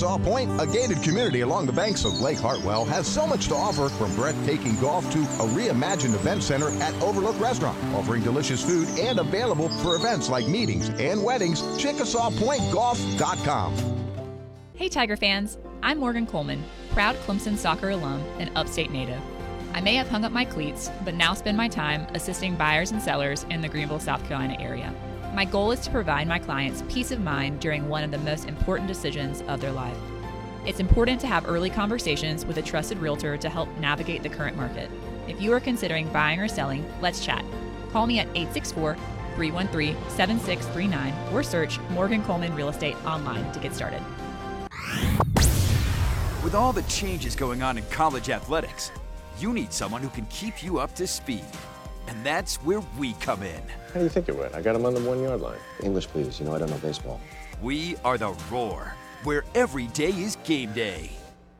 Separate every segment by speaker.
Speaker 1: Saw Point, a gated community along the banks of Lake Hartwell, has so much to offer, from breathtaking golf to a reimagined event center at Overlook Restaurant, offering delicious food and available for events like meetings and weddings. ChickasawPointGolf.com.
Speaker 2: Hey Tiger fans, I'm Morgan Coleman, proud Clemson soccer alum and upstate native. I may have hung up my cleats, but now spend my time assisting buyers and sellers in the Greenville, South Carolina area. My goal is to provide my clients peace of mind during one of the most important decisions of their life. It's important to have early conversations with a trusted realtor to help navigate the current market. If you are considering buying or selling, let's chat. Call me at 864-313-7639 or search Morgan Coleman Real Estate online to get started.
Speaker 3: With all the changes going on in college athletics, you need someone who can keep you up to speed. And that's where we come in.
Speaker 4: How do you think it went? I got him on the 1 yard line.
Speaker 5: English, please. You know I don't know baseball.
Speaker 3: We are the Roar, where every day is game day.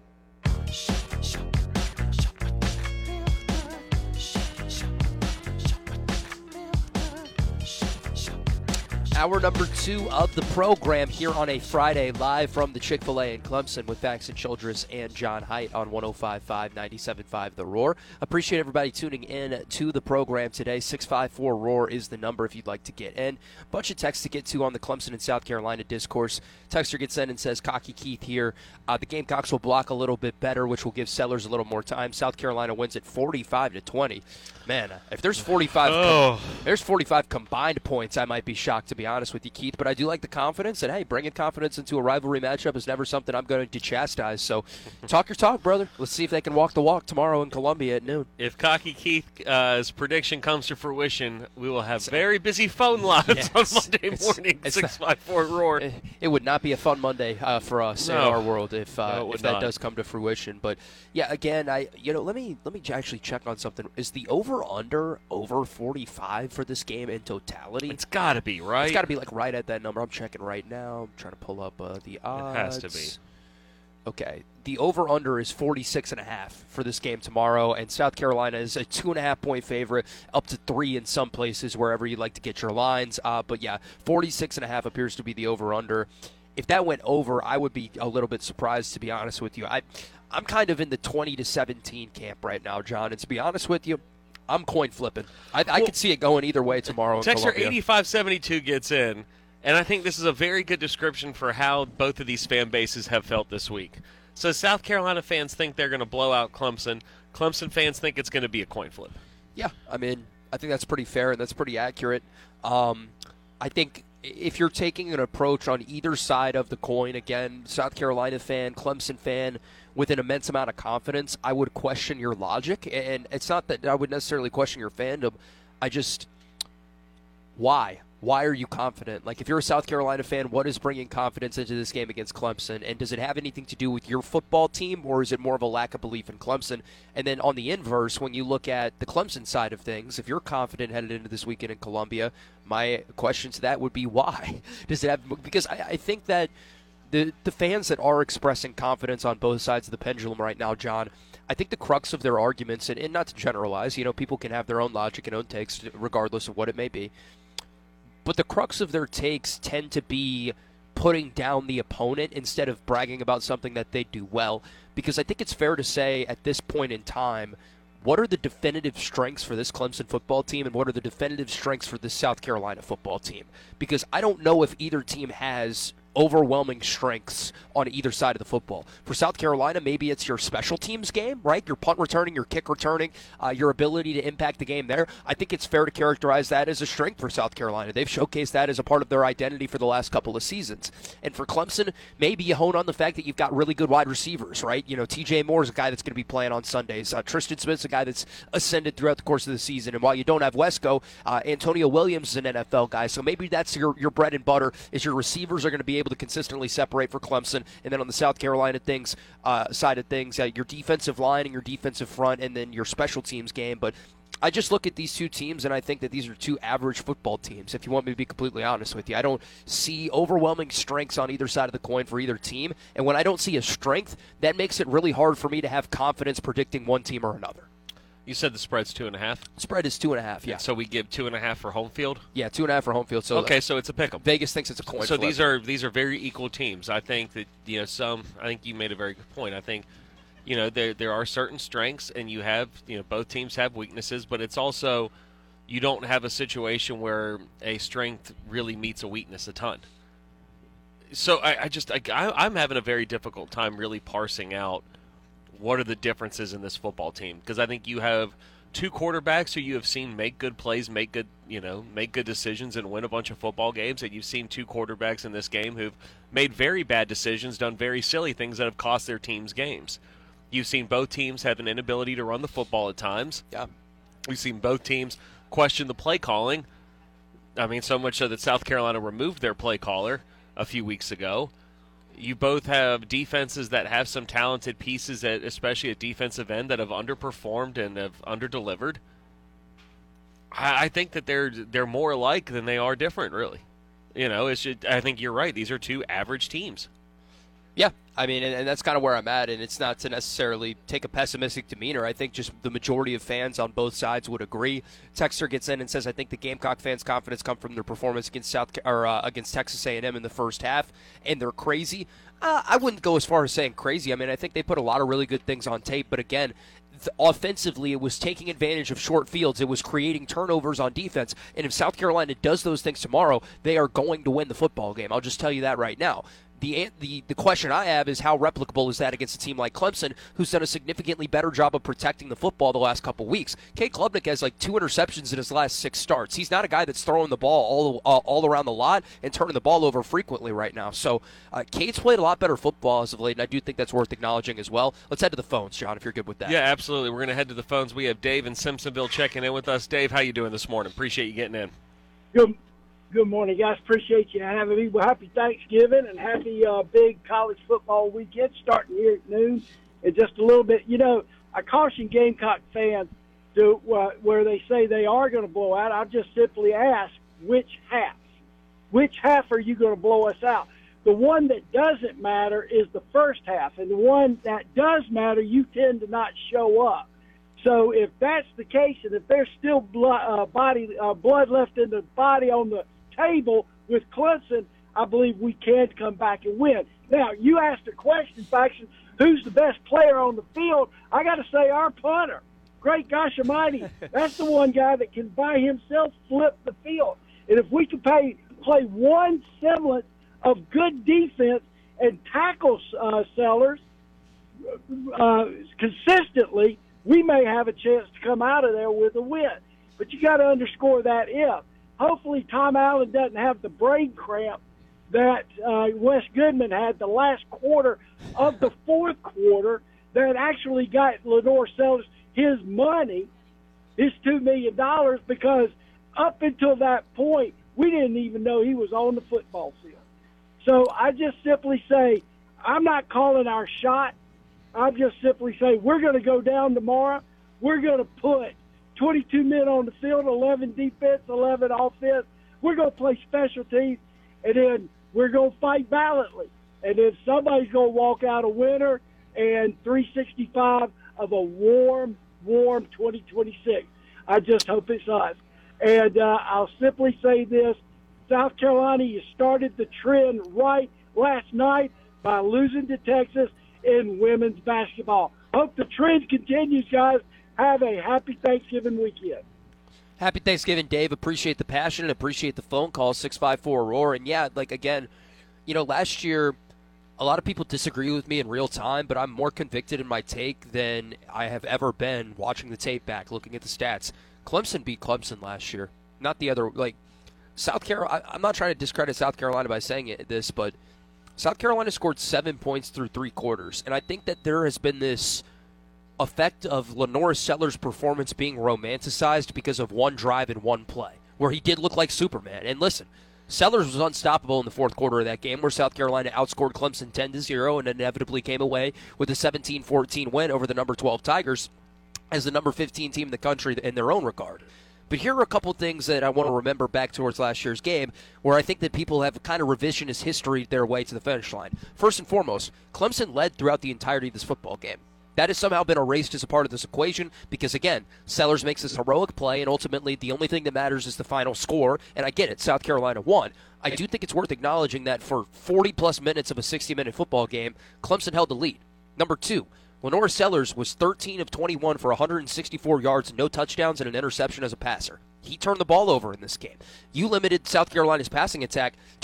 Speaker 6: Hour number 2 of the program here on a Friday, live from the Chick-fil-A in Clemson with Paxton Childress and John Haidt on 105.5, 97.5 The Roar. Appreciate everybody tuning in to the program today. 654-ROAR is the number if you'd like to get in. Bunch of texts to get to on the Clemson and South Carolina discourse. Texter gets in and says, Cocky Keith here. The Gamecocks will block a little bit better, which will give Sellers a little more time. South Carolina wins at 45-20. Man, if there's 45 combined points, I might be shocked, to be honest with you, Keith. But I do like the confidence, and hey, bringing confidence into a rivalry matchup is never something I'm going to chastise. So talk your talk, brother. Let's see if they can walk the walk tomorrow in Columbia at noon.
Speaker 7: If Cocky Keith's prediction comes to fruition, we will have very busy phone lines on Monday morning. 654-ROAR.
Speaker 6: It would not be a fun Monday for us in our world if that does come to fruition. But yeah, again, let me actually check on something. Is the over 45 for this game in totality?
Speaker 7: It's got to be, right?
Speaker 6: It's got to be like right at that number. I'm checking right now. I'm trying to pull up the odds.
Speaker 7: It has to be.
Speaker 6: Okay. The over-under is 46.5 for this game tomorrow, and South Carolina is a 2.5-point favorite, up to 3 in some places, wherever you'd like to get your lines. But yeah, 46.5 appears to be the over-under. If that went over, I would be a little bit surprised, to be honest with you. I'm kind of in the 20-17 camp right now, John, and to be honest with you, I'm coin flipping. I could see it going either way tomorrow in Columbia.
Speaker 7: Texter 8572 gets in, and I think this is a very good description for how both of these fan bases have felt this week. So South Carolina fans think they're going to blow out Clemson. Clemson fans think it's going to be a coin flip.
Speaker 6: Yeah, I think that's pretty fair and that's pretty accurate. I think if you're taking an approach on either side of the coin, again, South Carolina fan, Clemson fan, with an immense amount of confidence, I would question your logic. And it's not that I would necessarily question your fandom. Why? Why are you confident? Like, if you're a South Carolina fan, what is bringing confidence into this game against Clemson? And does it have anything to do with your football team, or is it more of a lack of belief in Clemson? And then on the inverse, when you look at the Clemson side of things, if you're confident headed into this weekend in Columbia, my question to that would be why? Does it have? Because I think that the fans that are expressing confidence on both sides of the pendulum right now, John, I think the crux of their arguments, and not to generalize, people can have their own logic and own takes regardless of what it may be, but the crux of their takes tend to be putting down the opponent instead of bragging about something that they do well. Because I think it's fair to say at this point in time, what are the definitive strengths for this Clemson football team and what are the definitive strengths for this South Carolina football team? Because I don't know if either team has overwhelming strengths on either side of the football. For South Carolina, maybe it's your special teams game, right? Your punt returning, your kick returning, your ability to impact the game there. I think it's fair to characterize that as a strength for South Carolina. They've showcased that as a part of their identity for the last couple of seasons. And for Clemson, maybe you hone on the fact that you've got really good wide receivers, right? TJ Moore's a guy that's going to be playing on Sundays. Tristan Smith's a guy that's ascended throughout the course of the season. And while you don't have Wesco, Antonio Williams is an NFL guy. So maybe that's your bread and butter, is your receivers are going to be able to consistently separate for Clemson. And then on the South Carolina side of things, your defensive line and your defensive front, and then your special teams game. But I just look at these two teams, and I think that these are two average football teams, if you want me to be completely honest with you. I don't see overwhelming strengths on either side of the coin for either team. And when I don't see a strength, that makes it really hard for me to have confidence predicting one team or another.
Speaker 7: You said the spread's 2.5?
Speaker 6: Spread is 2.5, yeah.
Speaker 7: So we give 2.5 for home field?
Speaker 6: Yeah, 2.5 for home field. So
Speaker 7: okay, so it's a pick 'em.
Speaker 6: Vegas thinks it's a coin
Speaker 7: So
Speaker 6: flip.
Speaker 7: these are very equal teams. I think that I think you made a very good point. I think there are certain strengths, and you have both teams have weaknesses, but it's also you don't have a situation where a strength really meets a weakness a ton. So I'm having a very difficult time really parsing out what are the differences in this football team, because I think you have two quarterbacks who you have seen make good plays, make good decisions, and win a bunch of football games, and you've seen two quarterbacks in this game who've made very bad decisions, done very silly things that have cost their teams games. You've seen both teams have an inability to run the football at times.
Speaker 6: Yeah.
Speaker 7: We've seen both teams question the play calling. I mean, so much so that South Carolina removed their play caller a few weeks ago. You both have defenses that have some talented pieces, especially at defensive end, that have underperformed and have underdelivered. I think that they're more alike than they are different, really. I think you're right. These are two average teams.
Speaker 6: Yeah, I mean, and that's kind of where I'm at, and it's not to necessarily take a pessimistic demeanor. I think just the majority of fans on both sides would agree. Texter gets in and says, I think the Gamecock fans' confidence come from their performance against against Texas A&M in the first half, and they're crazy. I wouldn't go as far as saying crazy. I mean, I think they put a lot of really good things on tape, but again, offensively, it was taking advantage of short fields. It was creating turnovers on defense. And if South Carolina does those things tomorrow, they are going to win the football game. I'll just tell you that right now. The question I have is how replicable is that against a team like Clemson, who's done a significantly better job of protecting the football the last couple weeks. Cade Klubnik has like 2 interceptions in his last 6 starts. He's not a guy that's throwing the ball all around the lot and turning the ball over frequently right now. So Cade's played a lot better football as of late, and I do think that's worth acknowledging as well. Let's head to the phones, John, if you're good with that.
Speaker 7: Yeah, absolutely. We're going to head to the phones. We have Dave in Simpsonville checking in with us. Dave, how you doing this morning? Appreciate you getting in.
Speaker 8: Good morning, guys. Appreciate you having me. Well, happy Thanksgiving and happy big college football weekend starting here at noon in just a little bit. I caution Gamecock fans to where they say they are going to blow out. I'll just simply ask, which half? Which half are you going to blow us out? The one that doesn't matter is the first half, and the one that does matter, you tend to not show up. So if that's the case, and if there's still blood left in the body on the table with Clemson, I believe we can come back and win. Now, you asked a question, Faction, who's the best player on the field? I got to say our punter. Great gosh almighty. That's the one guy that can by himself flip the field. And if we can play one semblance of good defense and tackle sellers consistently, we may have a chance to come out of there with a win. But you got to underscore that if. Hopefully Tom Allen doesn't have the brain cramp that Wes Goodman had the last quarter of the fourth quarter that actually got Lenore Sellers his money, his $2 million, because up until that point, we didn't even know he was on the football field. So I just simply say, I'm not calling our shot. I'm just simply saying we're going to go down tomorrow. We're going to put 22 men on the field, 11 defense, 11 offense. We're going to play special teams, and then we're going to fight valiantly. And then somebody's going to walk out a winner and 365 of a warm 2026. I just hope it's us. And I'll simply say this. South Carolina, you started the trend right last night by losing to Texas in women's basketball. Hope the trend continues, guys. Have a happy Thanksgiving weekend.
Speaker 6: Happy Thanksgiving, Dave. Appreciate the passion and appreciate the phone call, 654-ROAR. And, yeah, again, last year a lot of people disagree with me in real time, but I'm more convicted in my take than I have ever been watching the tape back, looking at the stats. Clemson beat Clemson last year. Not the other, South Carolina. I'm not trying to discredit South Carolina by saying this, but South Carolina scored 7 points through 3 quarters. And I think that there has been this effect of Lenore Sellers' performance being romanticized because of one drive and one play, where he did look like Superman. And listen, Sellers was unstoppable in the fourth quarter of that game, where South Carolina outscored Clemson 10-0 and inevitably came away with a 17-14 win over the number 12 Tigers as the number 15 team in the country in their own regard. But here are a couple things that I want to remember back towards last year's game, where I think that people have kind of revisionist history their way to the finish line. First and foremost, Clemson led throughout the entirety of this football game. That has somehow been erased as a part of this equation because, again, Sellers makes this heroic play, and ultimately the only thing that matters is the final score. And I get it, South Carolina won. I do think it's worth acknowledging that for 40-plus minutes of a 60-minute football game, Clemson held the lead. Number 2, Lenore Sellers was 13 of 21 for 164 yards and no touchdowns and an interception as a passer. He turned the ball over in this game. You limited South Carolina's passing attack to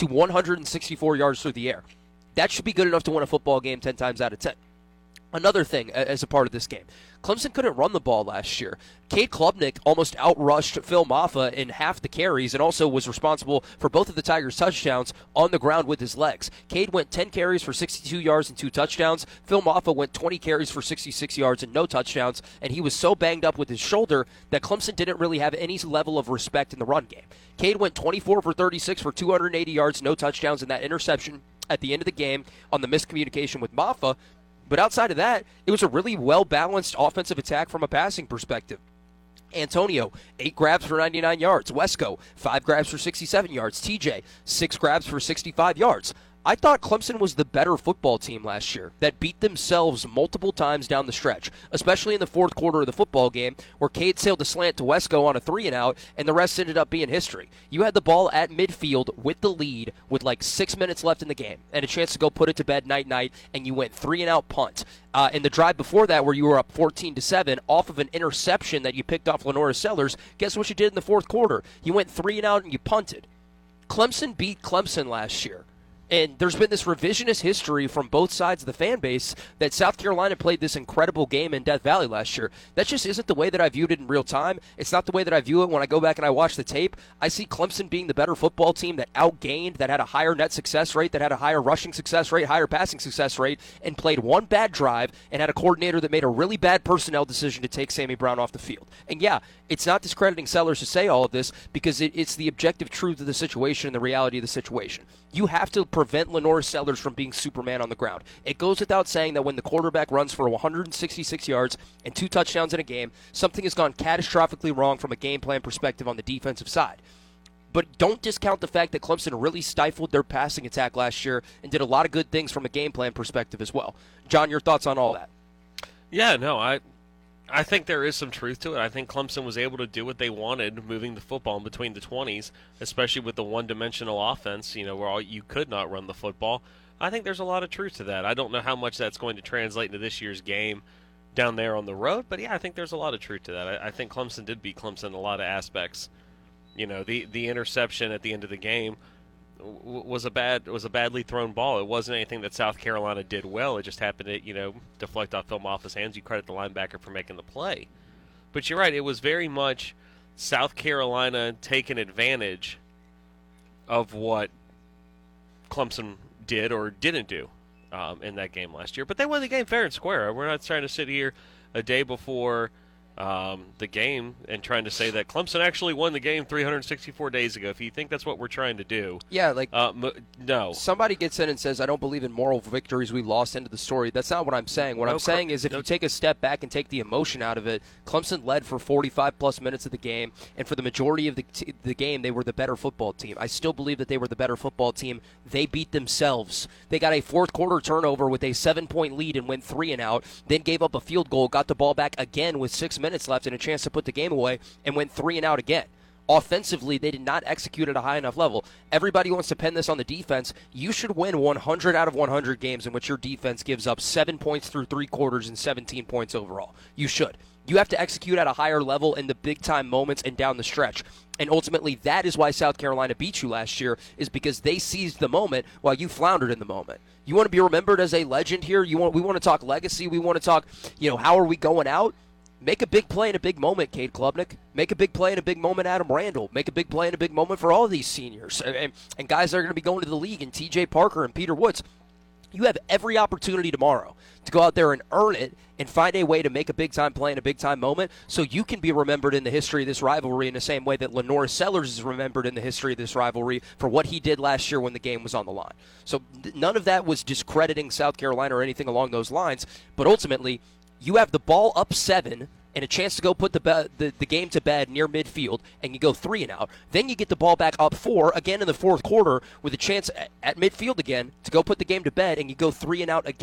Speaker 6: 164 yards through the air. That should be good enough to win a football game 10 times out of 10. Another thing as a part of this game, Clemson couldn't run the ball last year. Cade Klubnik almost outrushed Phil Maffa in half the carries and also was responsible for both of the Tigers' touchdowns on the ground with his legs. Cade went 10 carries for 62 yards and 2 touchdowns. Phil Maffa went 20 carries for 66 yards and no touchdowns, and he was so banged up with his shoulder that Clemson didn't really have any level of respect in the run game. Cade went 24 for 36 for 280 yards, no touchdowns, and that interception at the end of the game on the miscommunication with Maffa. But outside of that, it was a really well-balanced offensive attack from a passing perspective. Antonio, 8 grabs for 99 yards. Wesco, 5 grabs for 67 yards. TJ, 6 grabs for 65 yards. I thought Clemson was the better football team last year that beat themselves multiple times down the stretch, especially in the fourth quarter of the football game where Cade sailed a slant to Wesco on a 3-and-out, and the rest ended up being history. You had the ball at midfield with the lead with like 6 minutes left in the game and a chance to go put it to bed night-night, and you went 3-and-out punt. In the drive before that where you were up 14-7 off of an interception that you picked off Lenora Sellers, guess what you did in the fourth quarter? You went 3-and-out and you punted. Clemson beat Clemson last year. And there's been this revisionist history from both sides of the fan base that South Carolina played this incredible game in Death Valley last year. That just isn't the way that I viewed it in real time. It's not the way that I view it when I go back and I watch the tape. I see Clemson being the better football team that outgained, that had a higher net success rate, that had a higher rushing success rate, higher passing success rate, and played one bad drive and had a coordinator that made a really bad personnel decision to take Sammy Brown off the field. And yeah, it's not discrediting Sellers to say all of this because it's the objective truth of the situation and the reality of the situation. You have to prevent Lenore Sellers from being Superman on the ground. It goes without saying that when the quarterback runs for 166 yards and 2 touchdowns in a game, something has gone catastrophically wrong from a game plan perspective on the defensive side. But don't discount the fact that Clemson really stifled their passing attack last year and did a lot of good things from a game plan perspective as well. John, your thoughts on all that?
Speaker 7: Yeah, no, I think there is some truth to it. I think Clemson was able to do what they wanted, moving the football in between the 20s, especially with the one-dimensional offense, where you could not run the football. I think there's a lot of truth to that. I don't know how much that's going to translate into this year's game down there on the road, but yeah, I think there's a lot of truth to that. I think Clemson did beat Clemson in a lot of aspects. The interception at the end of the game was a badly thrown ball. It wasn't anything that South Carolina did well. It just happened to, deflect off Phil Maffa's hands. You credit the linebacker for making the play. But you're right, it was very much South Carolina taking advantage of what Clemson did or didn't do in that game last year. But they won the game fair and square. We're not trying to sit here a day before the game and trying to say that Clemson actually won the game 364 days ago. If you think that's what we're trying to do.
Speaker 6: Yeah,
Speaker 7: no.
Speaker 6: Somebody gets in and says, I don't believe in moral victories, we lost into the story. That's not what I'm saying. What I'm saying is if you take a step back and take the emotion out of it, Clemson led for 45-plus minutes of the game, and for the majority of the game, they were the better football team. I still believe that they were the better football team. They beat themselves. They got a fourth-quarter turnover with a 7-point lead and went 3-and-out, then gave up a field goal, got the ball back again with 6 minutes left and a chance to put the game away, and went 3-and-out again. Offensively, they did not execute at a high enough level. Everybody wants to pin this on the defense. You should win 100 out of 100 games in which your defense gives up 7 points through 3 quarters and 17 points overall. You should. You have to execute at a higher level in the big-time moments and down the stretch. And ultimately, that is why South Carolina beat you last year, is because they seized the moment while you floundered in the moment. You want to be remembered as a legend here? We want to talk legacy. We want to talk, how are we going out? Make a big play in a big moment, Cade Klubnik. Make a big play in a big moment, Adam Randall. Make a big play in a big moment for all of these seniors and guys that are going to be going to the league, and TJ Parker and Peter Woods. You have every opportunity tomorrow to go out there and earn it and find a way to make a big-time play in a big-time moment so you can be remembered in the history of this rivalry in the same way that Lenore Sellers is remembered in the history of this rivalry for what he did last year when the game was on the line. So none of that was discrediting South Carolina or anything along those lines, but ultimately you have the ball up 7 and a chance to go put the game to bed near midfield, and you go 3-and-out. Then you get the ball back up 4 again in the fourth quarter with a chance at midfield again to go put the game to bed, and you go 3-and-out again.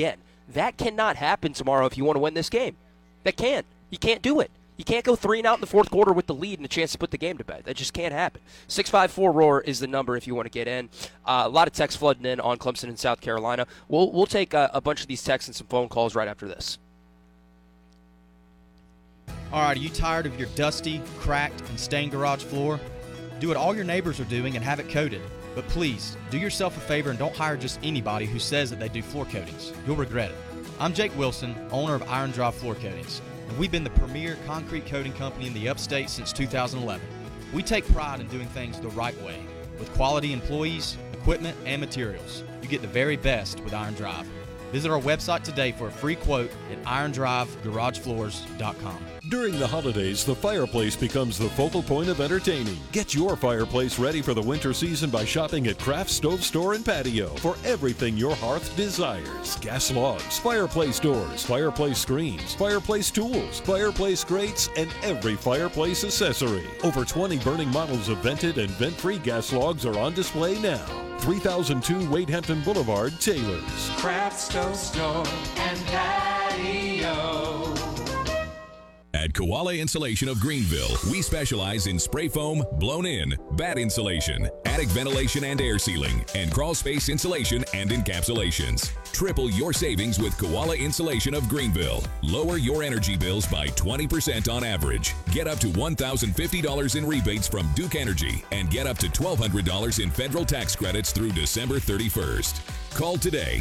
Speaker 6: That cannot happen tomorrow if you want to win this game. That can't. You can't do it. You can't go 3 and out in the fourth quarter with the lead and a chance to put the game to bed. That just can't happen. 654-ROAR is the number if you want to get in. A lot of texts flooding in on Clemson and South Carolina. We'll take a bunch of these texts and some phone calls right after this.
Speaker 9: All right, are you tired of your dusty, cracked, and stained garage floor? Do what all your neighbors are doing and have it coated. But please, do yourself a favor and don't hire just anybody who says that they do floor coatings. You'll regret it. I'm Jake Wilson, owner of Iron Drive Floor Coatings, and we've been the premier concrete coating company in the upstate since 2011. We take pride in doing things the right way, with quality employees, equipment, and materials. You get the very best with Iron Drive. Visit our website today for a free quote at irondrivegaragefloors.com.
Speaker 10: During the holidays, the fireplace becomes the focal point of entertaining. Get your fireplace ready for the winter season by shopping at Craft Stove Store and Patio for everything your hearth desires. Gas logs, fireplace doors, fireplace screens, fireplace tools, fireplace grates, and every fireplace accessory. Over 20 burning models of vented and vent-free gas logs are on display now. 3002 Wade Hampton Boulevard, Taylor's.
Speaker 11: Craft Stove Store and Patio.
Speaker 12: At Koala Insulation of Greenville, we specialize in spray foam, blown-in, bat insulation, attic ventilation and air sealing, and crawl space insulation and encapsulations. Triple your savings with Koala Insulation of Greenville. Lower your energy bills by 20% on average. Get up to $1,050 in rebates from Duke Energy and get up to $1,200 in federal tax credits through December 31st. Call today,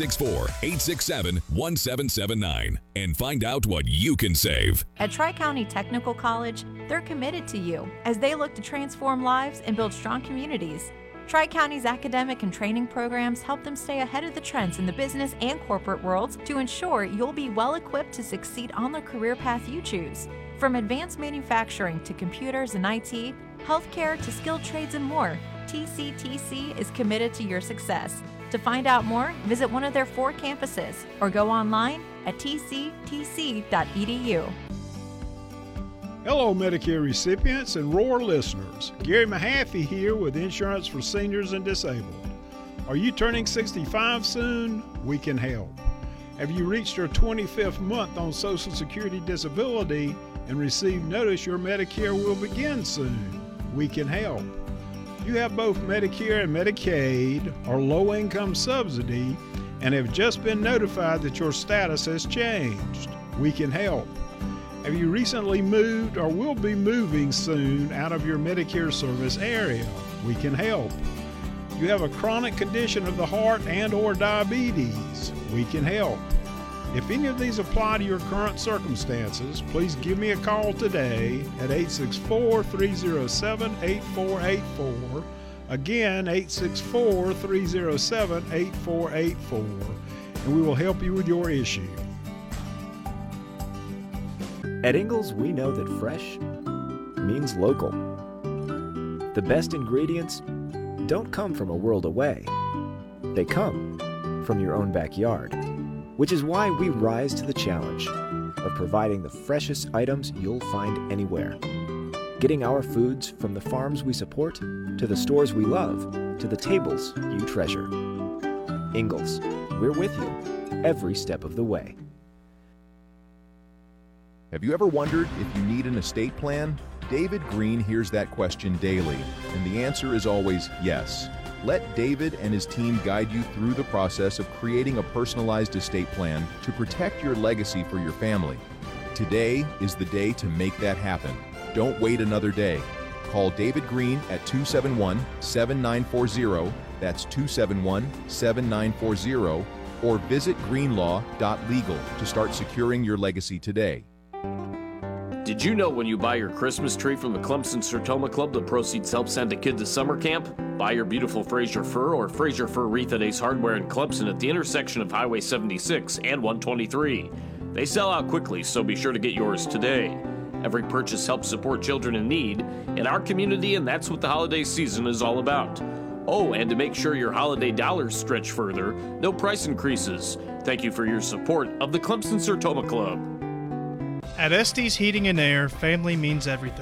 Speaker 12: 864-867-1779, and find out what you can save.
Speaker 13: At Tri-County Technical College, they're committed to you as they look to transform lives and build strong communities. Tri-County's academic and training programs help them stay ahead of the trends in the business and corporate worlds to ensure you'll be well equipped to succeed on the career path you choose. From advanced manufacturing to computers and IT, healthcare to skilled trades and more, TCTC is committed to your success. To find out more, visit one of their 4 campuses or go online at tctc.edu.
Speaker 14: Hello, Medicare recipients and ROAR listeners. Gary Mahaffey here with Insurance for Seniors and Disabled. Are you turning 65 soon? We can help. Have you reached your 25th month on Social Security disability and received notice your Medicare will begin soon? We can help. You have both Medicare and Medicaid or low-income subsidy and have just been notified that your status has changed. We can help. Have you recently moved or will be moving soon out of your Medicare service area? We can help. You have a chronic condition of the heart and or diabetes? We can help. If any of these apply to your current circumstances, please give me a call today at 864-307-8484. Again, 864-307-8484, and we will help you with your issue.
Speaker 15: At Ingles, we know that fresh means local. The best ingredients don't come from a world away. They come from your own backyard, which is why we rise to the challenge of providing the freshest items you'll find anywhere. Getting our foods from the farms we support, to the stores we love, to the tables you treasure. Ingles, we're with you every step of the way.
Speaker 1: Have you ever wondered if you need an estate plan? David Green hears that question daily, and the answer is always yes. Let David and his team guide you through the process of creating a personalized estate plan to protect your legacy for your family. Today is the day to make that happen. Don't wait another day. Call David Green at 271-7940, that's 271-7940, or visit greenlaw.legal to start securing your legacy today.
Speaker 16: Did you know when you buy your Christmas tree from the Clemson Sertoma Club, the proceeds help send a kid to summer camp? Buy your beautiful Fraser Fir or Fraser Fir wreath at Ace Hardware in Clemson at the intersection of Highway 76 and 123. They sell out quickly, so be sure to get yours today. Every purchase helps support children in need in our community, and that's what the holiday season is all about. Oh, and to make sure your holiday dollars stretch further, no price increases. Thank you for your support of the Clemson Sertoma Club.
Speaker 17: At Estes Heating and Air, family means everything.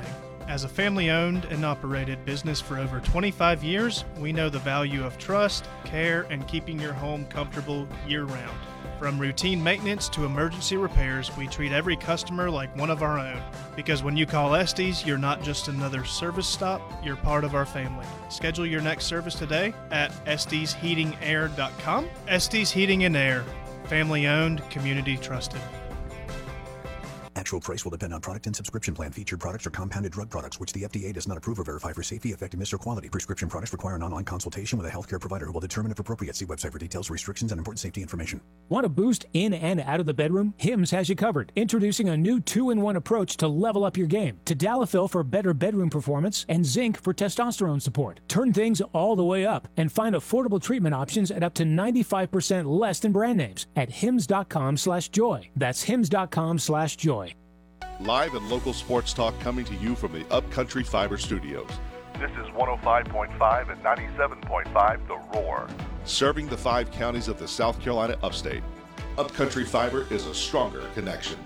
Speaker 17: As a family-owned and operated business for over 25 years, we know the value of trust, care, and keeping your home comfortable year-round. From routine maintenance to emergency repairs, we treat every customer like one of our own. Because when you call Estes, you're not just another service stop, you're part of our family. Schedule your next service today at estesheatingair.com. Estes Heating and Air, family-owned, community-trusted.
Speaker 18: Actual price will depend on product and subscription plan. Featured products are compounded drug products, which the FDA does not approve or verify for safety, effectiveness, or quality. Prescription products require an online consultation with a healthcare provider who will determine if appropriate. See website for details, restrictions, and important safety information.
Speaker 19: Want a boost in and out of the bedroom? Hims has you covered. Introducing a new 2-in-1 approach to level up your game. Tadalafil for better bedroom performance and zinc for testosterone support. Turn things all the way up and find affordable treatment options at up to 95% less than brand names at hims.com/joy. That's hims.com/joy.
Speaker 20: Live and local sports talk coming to you from the Upcountry Fiber Studios.
Speaker 21: This is 105.5 and 97.5 The Roar.
Speaker 20: Serving the 5 counties of the South Carolina upstate. Upcountry Fiber is a stronger connection.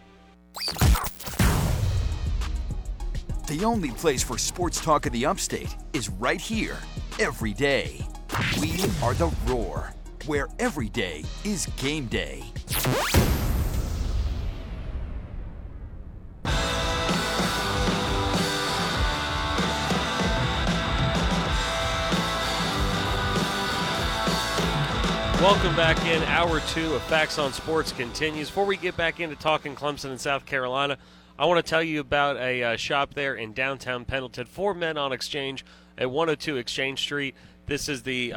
Speaker 3: The only place for sports talk of the upstate is right here, every day. We are The Roar, where every day is game day.
Speaker 7: Welcome back in. Hour 2 of Facts on Sports continues. Before we get back into talking Clemson and South Carolina, I want to tell you about a shop there in downtown Pendleton, 4 Men on Exchange at 102 Exchange Street. This is the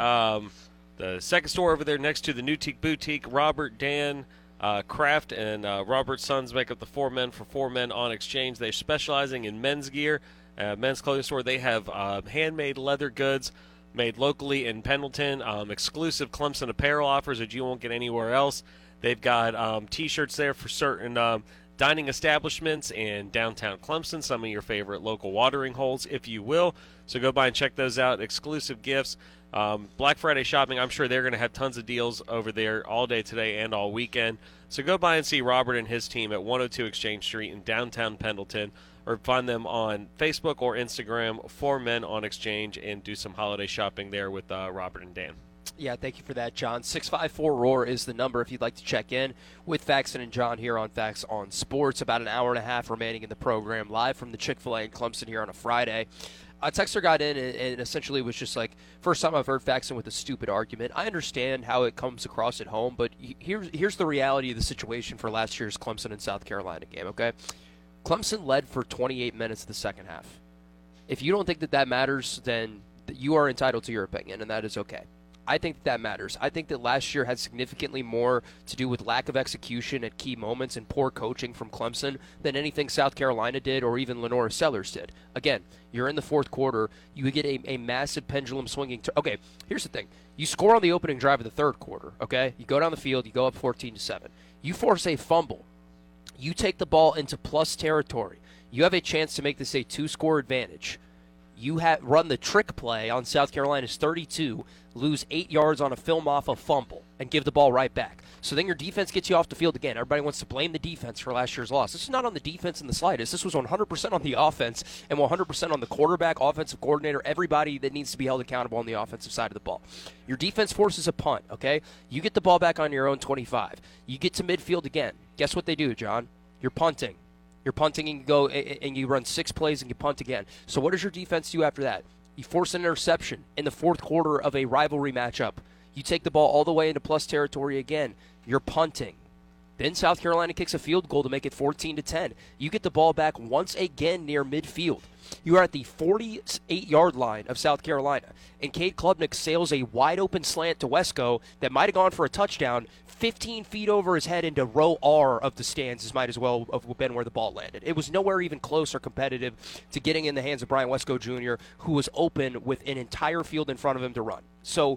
Speaker 7: second store over there next to the Newtique Boutique. Robert, Dan, Kraft, and Robert's sons make up the 4 Men for 4 Men on Exchange. They're specializing in men's gear, men's clothing store. They have handmade leather goods made locally in Pendleton, exclusive Clemson apparel offers that you won't get anywhere else. They've got T-shirts there for certain dining establishments in downtown Clemson, some of your favorite local watering holes, if you will. So go by and check those out. Exclusive gifts. Black Friday shopping, I'm sure they're going to have tons of deals over there all day today and all weekend. So go by and see Robert and his team at 102 Exchange Street in downtown Pendleton, or find them on Facebook or Instagram, 4 Men on Exchange, and do some holiday shopping there with Robert and Dan.
Speaker 6: Yeah, thank you for that, John. 654-ROAR is the number if you'd like to check in with Faxon and John here on Facts on Sports. About an hour and a half remaining in the program, live from the Chick-fil-A in Clemson here on a Friday. A texter got in and essentially was just like, first time I've heard Faxon with a stupid argument. I understand how it comes across at home, but here's the reality of the situation for last year's Clemson and South Carolina game, okay? Clemson led for 28 minutes of the second half. If you don't think that matters, then you are entitled to your opinion, and that is okay. I think that matters. I think that last year had significantly more to do with lack of execution at key moments and poor coaching from Clemson than anything South Carolina did or even Lenora Sellers did. Again, you're in the fourth quarter. You get a massive pendulum swinging. Okay, here's the thing. You score on the opening drive of the third quarter, okay? You go down the field. You go up 14-7. You force a fumble. You take the ball into plus territory. You have a chance to make this a 2-score advantage. You run the trick play on South Carolina's 32, lose 8 yards on a film off a fumble, and give the ball right back. So then your defense gets you off the field again. Everybody wants to blame the defense for last year's loss. This is not on the defense in the slightest. This was 100% on the offense and 100% on the quarterback, offensive coordinator, everybody that needs to be held accountable on the offensive side of the ball. Your defense forces a punt, okay? You get the ball back on your own 25. You get to midfield again. Guess what they do, John? You're punting. You're punting and you go and you run 6 plays and you punt again. So what does your defense do after that? You force an interception in the fourth quarter of a rivalry matchup. You take the ball all the way into plus territory again. You're punting. Then South Carolina kicks a field goal to make it 14-10. You get the ball back once again near midfield. You are at the 48-yard line of South Carolina, and Cade Klubnik sails a wide-open slant to Wesco that might have gone for a touchdown. 15 feet over his head into row R of the stands might as well have been where the ball landed. It was nowhere even close or competitive to getting in the hands of Brian Wesco Jr., who was open with an entire field in front of him to run. So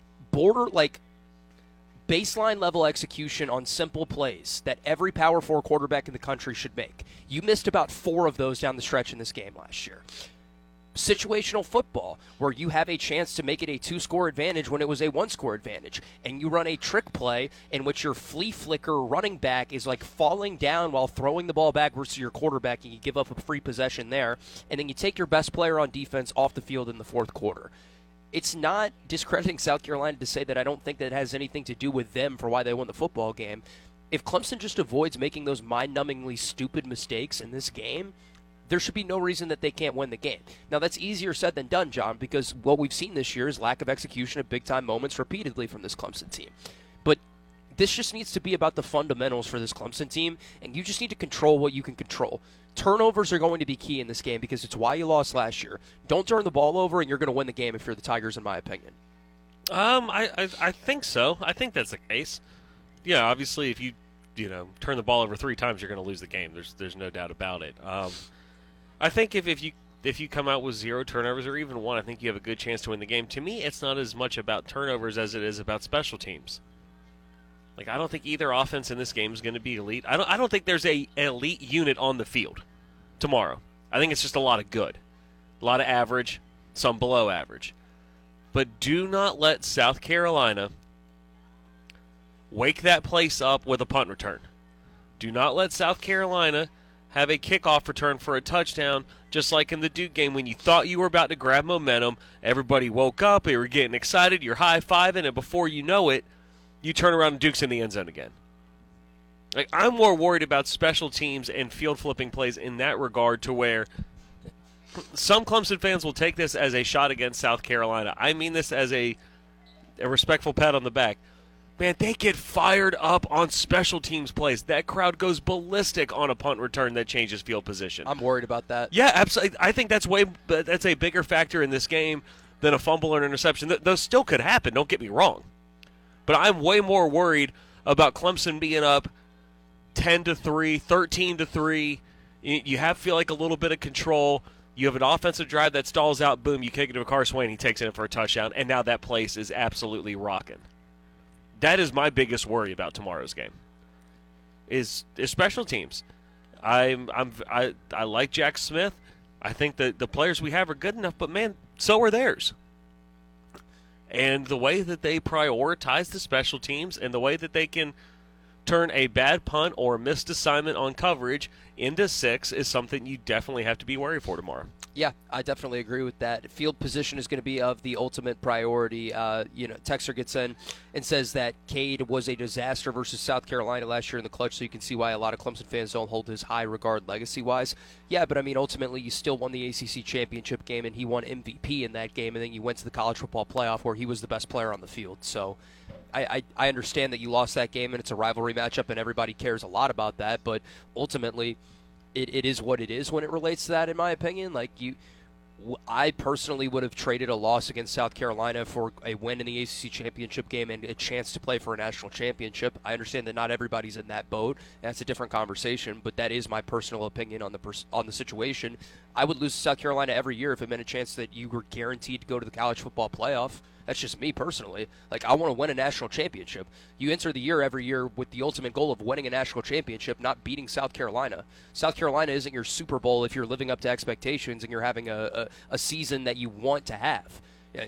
Speaker 6: baseline level execution on simple plays that every Power 4 quarterback in the country should make. You missed about 4 of those down the stretch in this game last year. situational football where you have a chance to make it a 2-score advantage when it was a 1-score advantage, and you run a trick play in which your flea flicker running back is like falling down while throwing the ball back versus your quarterback, and you give up a free possession there, and then you take your best player on defense off the field in the fourth quarter. It's not discrediting South Carolina to say that I don't think that it has anything to do with them for why they won the football game. If Clemson just avoids making those mind-numbingly stupid mistakes in this game, there should be no reason that they can't win the game. Now, that's easier said than done, John, because what we've seen this year is lack of execution at big-time moments repeatedly from this Clemson team. But this just needs to be about the fundamentals for this Clemson team, and you just need to control what you can control. Turnovers are going to be key in this game because it's why you lost last year. Don't turn the ball over, and you're going to win the game if you're the Tigers, in my opinion.
Speaker 7: I think so. I think that's the case. Yeah, obviously, if you turn the ball over 3 times, you're going to lose the game. There's no doubt about it. I think if you come out with 0 turnovers or even 1, I think you have a good chance to win the game. To me, it's not as much about turnovers as it is about special teams. Like, I don't think either offense in this game is going to be elite. I don't think there's an elite unit on the field tomorrow. I think it's just a lot of good, a lot of average, some below average. But do not let South Carolina wake that place up with a punt return. Do not let South Carolina have a kickoff return for a touchdown, just like in the Duke game when you thought you were about to grab momentum. Everybody woke up, they were getting excited, you're high-fiving, and before you know it, you turn around and Duke's in the end zone again. Like, I'm more worried about special teams and field-flipping plays in that regard, to where some Clemson fans will take this as a shot against South Carolina. I mean this as a respectful pat on the back. Man, they get fired up on special teams plays. That crowd goes ballistic on a punt return that changes field position.
Speaker 6: I'm worried about that.
Speaker 7: Yeah, absolutely. I think that's a bigger factor in this game than a fumble or an interception. Those still could happen, don't get me wrong. But I'm way more worried about Clemson being up 10-3, 13-3. You feel like a little bit of control. You have an offensive drive that stalls out. Boom, you kick it to Bakar Swain. He takes it in for a touchdown, and now that place is absolutely rocking. That is my biggest worry about tomorrow's game. Is special teams. I like Jack Smith. I think that the players we have are good enough, but man, so are theirs. And the way that they prioritize the special teams and the way that they can turn a bad punt or missed assignment on coverage into 6 is something you definitely have to be worried for tomorrow.
Speaker 6: Yeah, I definitely agree with that. Field position is going to be of the ultimate priority. Texter gets in and says that Cade was a disaster versus South Carolina last year in the clutch, so you can see why a lot of Clemson fans don't hold his high regard legacy-wise. Yeah, but I mean, ultimately, you still won the ACC championship game, and he won MVP in that game, and then you went to the college football playoff where he was the best player on the field. So I understand that you lost that game, and it's a rivalry matchup, and everybody cares a lot about that, but ultimately it is what it is when it relates to that, in my opinion. I personally would have traded a loss against South Carolina for a win in the ACC championship game and a chance to play for a national championship. I understand that not everybody's in that boat, and that's a different conversation, but that is my personal opinion on the situation. I would lose to South Carolina every year if it meant a chance that you were guaranteed to go to the college football playoff. That's just me personally. I want to win a national championship. You enter the year every year with the ultimate goal of winning a national championship, not beating South Carolina. South Carolina isn't your Super Bowl if you're living up to expectations and you're having a season that you want to have.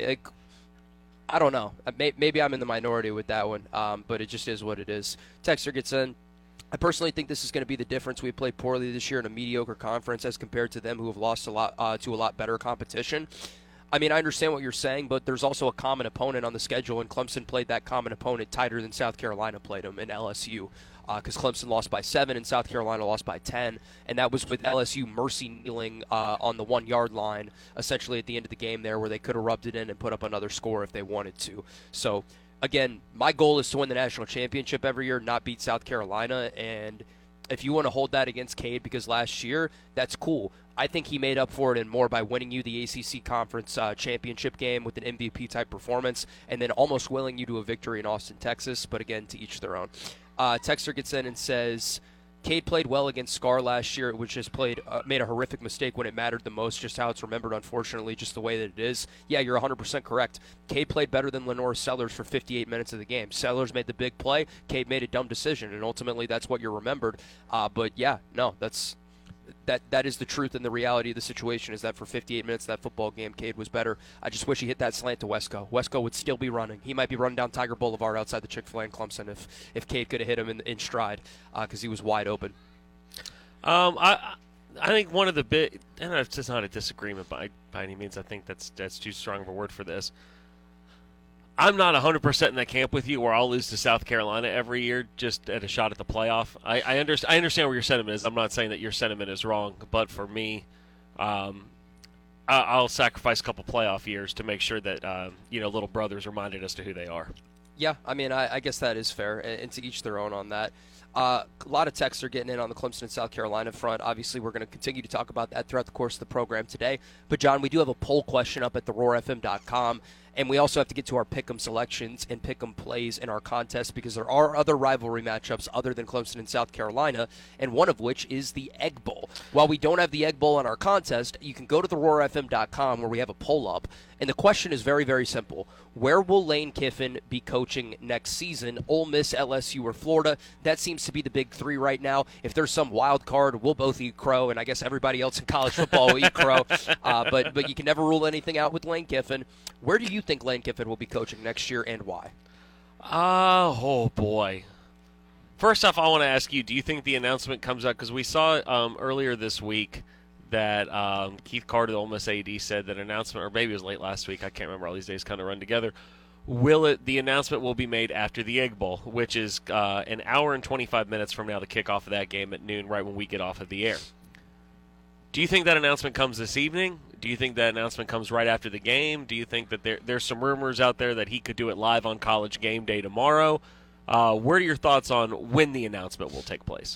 Speaker 6: I don't know. Maybe I'm in the minority with that one, but it just is what it is. Texter gets in. I personally think this is going to be the difference. We played poorly this year in a mediocre conference as compared to them who have lost a lot to a lot better competition. I mean, I understand what you're saying, but there's also a common opponent on the schedule, and Clemson played that common opponent tighter than South Carolina played them in LSU, because Clemson lost by 7 and South Carolina lost by 10, and that was with LSU mercy kneeling on the 1-yard line, essentially at the end of the game there, where they could have rubbed it in and put up another score if they wanted to. So, again, my goal is to win the national championship every year, not beat South Carolina, and if you want to hold that against Cade because last year, that's cool. I think he made up for it and more by winning you the ACC Conference championship game with an MVP-type performance and then almost willing you to a victory in Austin, Texas. But again, to each their own. Texter gets in and says, Cade played well against Scar last year, which just made a horrific mistake when it mattered the most, just how it's remembered, unfortunately, just the way that it is. Yeah, you're 100% correct. Cade played better than Lenore Sellers for 58 minutes of the game. Sellers made the big play. Cade made a dumb decision, and ultimately that's what you're remembered. But, yeah, no, that's that is the truth and the reality of the situation is that for 58 minutes that football game, Cade was better. I just wish he hit that slant to Wesco. Wesco would still be running. He might be running down Tiger Boulevard outside the Chick-fil-A in Clemson if Cade could have hit him in stride because he was wide open.
Speaker 7: I think one of the big, and it's just not a disagreement by any means. I think that's too strong of a word for this. I'm not 100% in that camp with you where I'll lose to South Carolina every year just at a shot at the playoff. I understand where your sentiment is. I'm not saying that your sentiment is wrong, but for me, I'll sacrifice a couple playoff years to make sure that little brother's reminded as to who they are.
Speaker 6: Yeah, I mean, I guess that is fair, and to each their own on that. A lot of texts are getting in on the Clemson and South Carolina front. Obviously, we're going to continue to talk about that throughout the course of the program today. But, John, we do have a poll question up at theroarfm.com, and we also have to get to our pick'em selections and pick'em plays in our contest because there are other rivalry matchups other than Clemson and South Carolina, and one of which is the Egg Bowl. While we don't have the Egg Bowl in our contest, you can go to theroarfm.com where we have a poll up, and the question is very, very simple. Where will Lane Kiffin be coaching next season? Ole Miss, LSU, or Florida? That seems to be the big three right now. If there's some wild card, we'll both eat crow, and I guess everybody else in college football will eat crow. But you can never rule anything out with Lane Kiffin. Where do you think Lane Kiffin will be coaching next year and why?
Speaker 7: Oh, boy. First off, I want to ask you, do you think the announcement comes out? Because we saw earlier this week that Keith Carter, the Ole Miss AD, said that announcement, or maybe it was late last week, I can't remember, all these days kind of run together. The announcement will be made after the Egg Bowl, which is an hour and 25 minutes from now, the kickoff of that game at noon, right when we get off of the air. Do you think that announcement comes this evening? Do you think that announcement comes right after the game? Do you think that there's some rumors out there that he could do it live on College Game Day tomorrow? What are your thoughts on when the announcement will take place?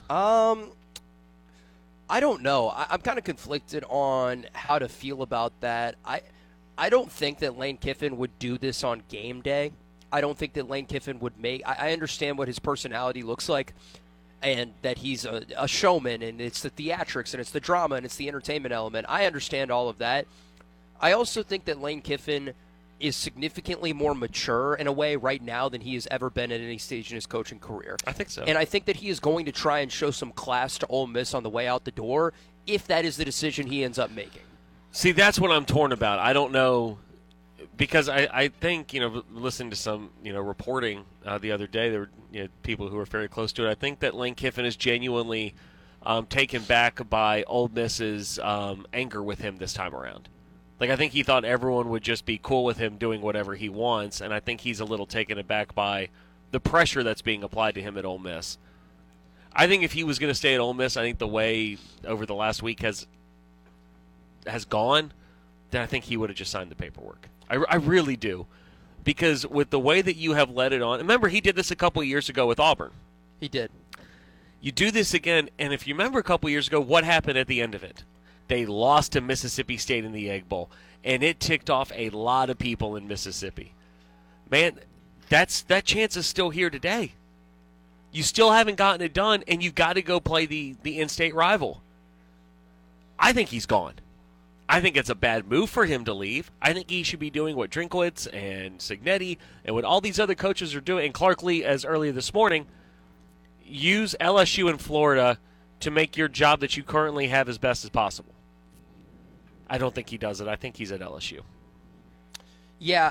Speaker 6: I don't know. I'm kind of conflicted on how to feel about that. I don't think that Lane Kiffin would do this on game day. I don't think that Lane Kiffin would make – I understand what his personality looks like and that he's a showman and it's the theatrics and it's the drama and it's the entertainment element. I understand all of that. I also think that Lane Kiffin is significantly more mature in a way right now than he has ever been at any stage in his coaching career.
Speaker 7: I think so.
Speaker 6: And I think that he is going to try and show some class to Ole Miss on the way out the door if that is the decision he ends up making.
Speaker 7: See, that's what I'm torn about. I don't know, because I think, listening to some, reporting the other day, there were people who were very close to it. I think that Lane Kiffin is genuinely taken back by Ole Miss's anger with him this time around. Like, I think he thought everyone would just be cool with him doing whatever he wants, and I think he's a little taken aback by the pressure that's being applied to him at Ole Miss. I think if he was going to stay at Ole Miss, I think the way over the last week has gone, then I think he would have just signed the paperwork. I really do. Because with the way that you have led it on, remember he did this a couple of years ago with Auburn.
Speaker 6: He did.
Speaker 7: You do this again, and if you remember a couple of years ago, what happened at the end of it? They lost to Mississippi State in the Egg Bowl, and it ticked off a lot of people in Mississippi. Man, that chance is still here today. You still haven't gotten it done, and you've got to go play the in-state rival. I think he's gone. I think it's a bad move for him to leave. I think he should be doing what Drinkwitz and Cignetti and what all these other coaches are doing, and Clark Lee, as earlier this morning, use LSU and Florida to make your job that you currently have as best as possible. I don't think he does it. I think he's at LSU.
Speaker 6: Yeah,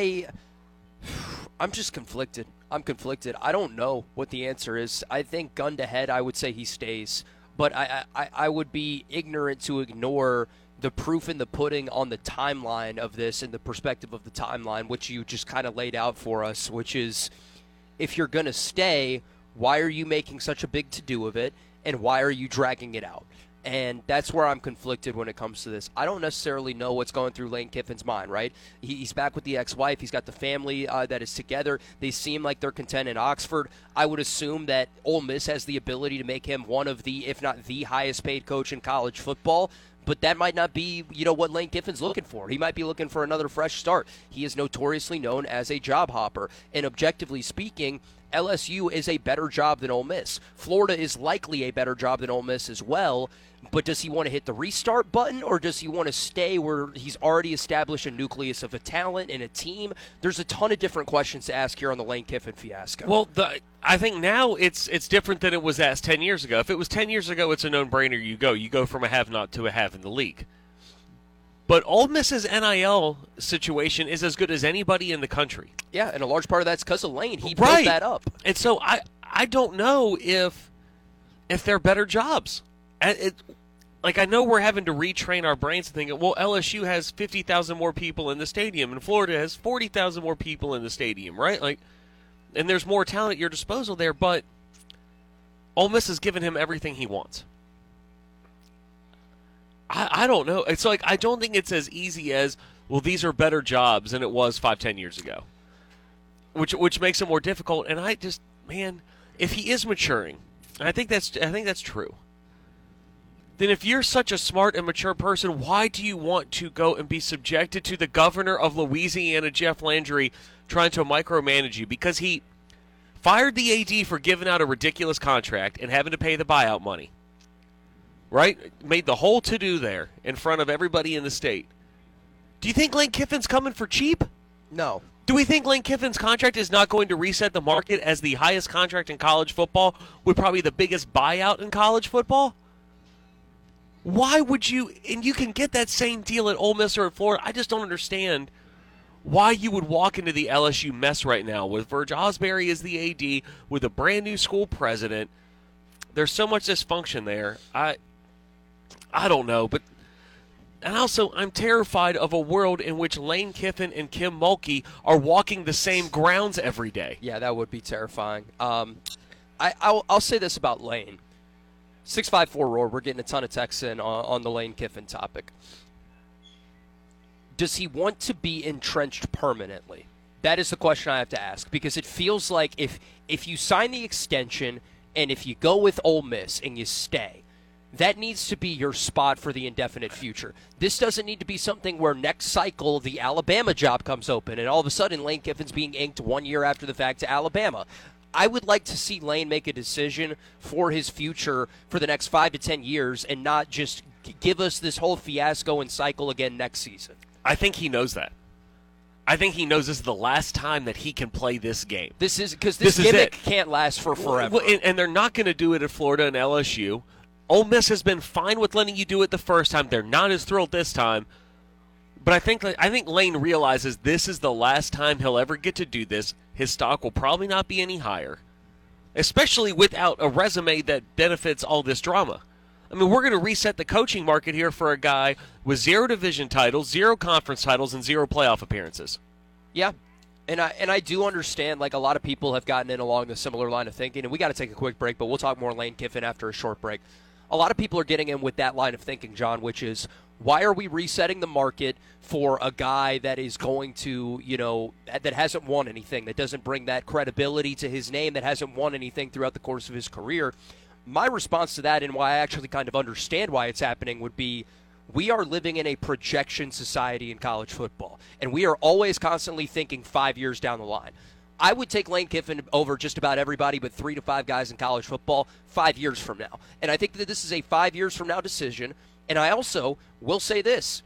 Speaker 6: I'm just conflicted. I'm conflicted. I don't know what the answer is. I think gun to head, I would say he stays. But I would be ignorant to ignore the proof in the pudding on the timeline of this and the perspective of the timeline, which you just kind of laid out for us, which is if you're going to stay, why are you making such a big to-do of it, and why are you dragging it out? And that's where I'm conflicted when it comes to this. I don't necessarily know what's going through Lane Kiffin's mind, right? He's back with the ex-wife. He's got the family that is together. They seem like they're content in Oxford. I would assume that Ole Miss has the ability to make him one of the, if not the highest-paid coach in college football. But that might not be, what Lane Kiffin's looking for. He might be looking for another fresh start. He is notoriously known as a job hopper. And objectively speaking, LSU is a better job than Ole Miss. Florida is likely a better job than Ole Miss as well. But does he want to hit the restart button, or does he want to stay where he's already established a nucleus of a talent and a team? There's a ton of different questions to ask here on the Lane Kiffin fiasco.
Speaker 7: Well, I think now it's different than it was asked 10 years ago. If it was 10 years ago, it's a no-brainer. You go from a have-not to a have in the league. But Ole Miss's NIL situation is as good as anybody in the country.
Speaker 6: Yeah, and a large part of that's because of Lane. He built that up.
Speaker 7: And so I don't know if they're better jobs. I know we're having to retrain our brains and think, well, LSU has 50,000 more people in the stadium, and Florida has 40,000 more people in the stadium, right? And there's more talent at your disposal there, but Ole Miss has given him everything he wants. I don't know. It's I don't think it's as easy as, well, these are better jobs than it was 5-10 years ago, which makes it more difficult. And I just, man, if he is maturing, and I think that's true, then if you're such a smart and mature person, why do you want to go and be subjected to the governor of Louisiana, Jeff Landry, trying to micromanage you? Because he fired the AD for giving out a ridiculous contract and having to pay the buyout money, right? Made the whole to-do there in front of everybody in the state. Do you think Lane Kiffin's coming for cheap?
Speaker 6: No.
Speaker 7: Do we think Lane Kiffin's contract is not going to reset the market as the highest contract in college football with probably the biggest buyout in college football? Why would you, and you can get that same deal at Ole Miss or at Florida. I just don't understand why you would walk into the LSU mess right now with Verge Osbury as the AD, with a brand new school president. There's so much dysfunction there. I don't know, but and also I'm terrified of a world in which Lane Kiffin and Kim Mulkey are walking the same grounds every day.
Speaker 6: Yeah, that would be terrifying. I'll say this about Lane. 654 Roar, we're getting a ton of texts in on the Lane Kiffin topic. Does he want to be entrenched permanently? That is the question I have to ask, because it feels like if you sign the extension and if you go with Ole Miss and you stay, that needs to be your spot for the indefinite future. This doesn't need to be something where next cycle the Alabama job comes open and all of a sudden Lane Kiffin's being inked 1 year after the fact to Alabama. I would like to see Lane make a decision for his future for the next 5 to 10 years and not just give us this whole fiasco and cycle again next season.
Speaker 7: I think he knows that. I think he knows this is the last time that he can play this game.
Speaker 6: This is because this gimmick can't last for forever.
Speaker 7: Well, and they're not going to do it at Florida and LSU. Ole Miss has been fine with letting you do it the first time. They're not as thrilled this time. But I think Lane realizes this is the last time he'll ever get to do this. His stock will probably not be any higher, especially without a resume that benefits all this drama. I mean, we're going to reset the coaching market here for a guy with 0 division titles, 0 conference titles, and 0 playoff appearances.
Speaker 6: Yeah, and I do understand, like, a lot of people have gotten in along the similar line of thinking, and we got to take a quick break, but we'll talk more Lane Kiffin after a short break. A lot of people are getting in with that line of thinking, John, which is, why are we resetting the market for a guy that is going to, that hasn't won anything, that doesn't bring that credibility to his name, that hasn't won anything throughout the course of his career? My response to that, and why I actually kind of understand why it's happening, would be we are living in a projection society in college football, and we are always constantly thinking 5 years down the line. I would take Lane Kiffin over just about everybody but 3 to 5 guys in college football 5 years from now. And I think that this is a 5 years from now decision. And I also will say this.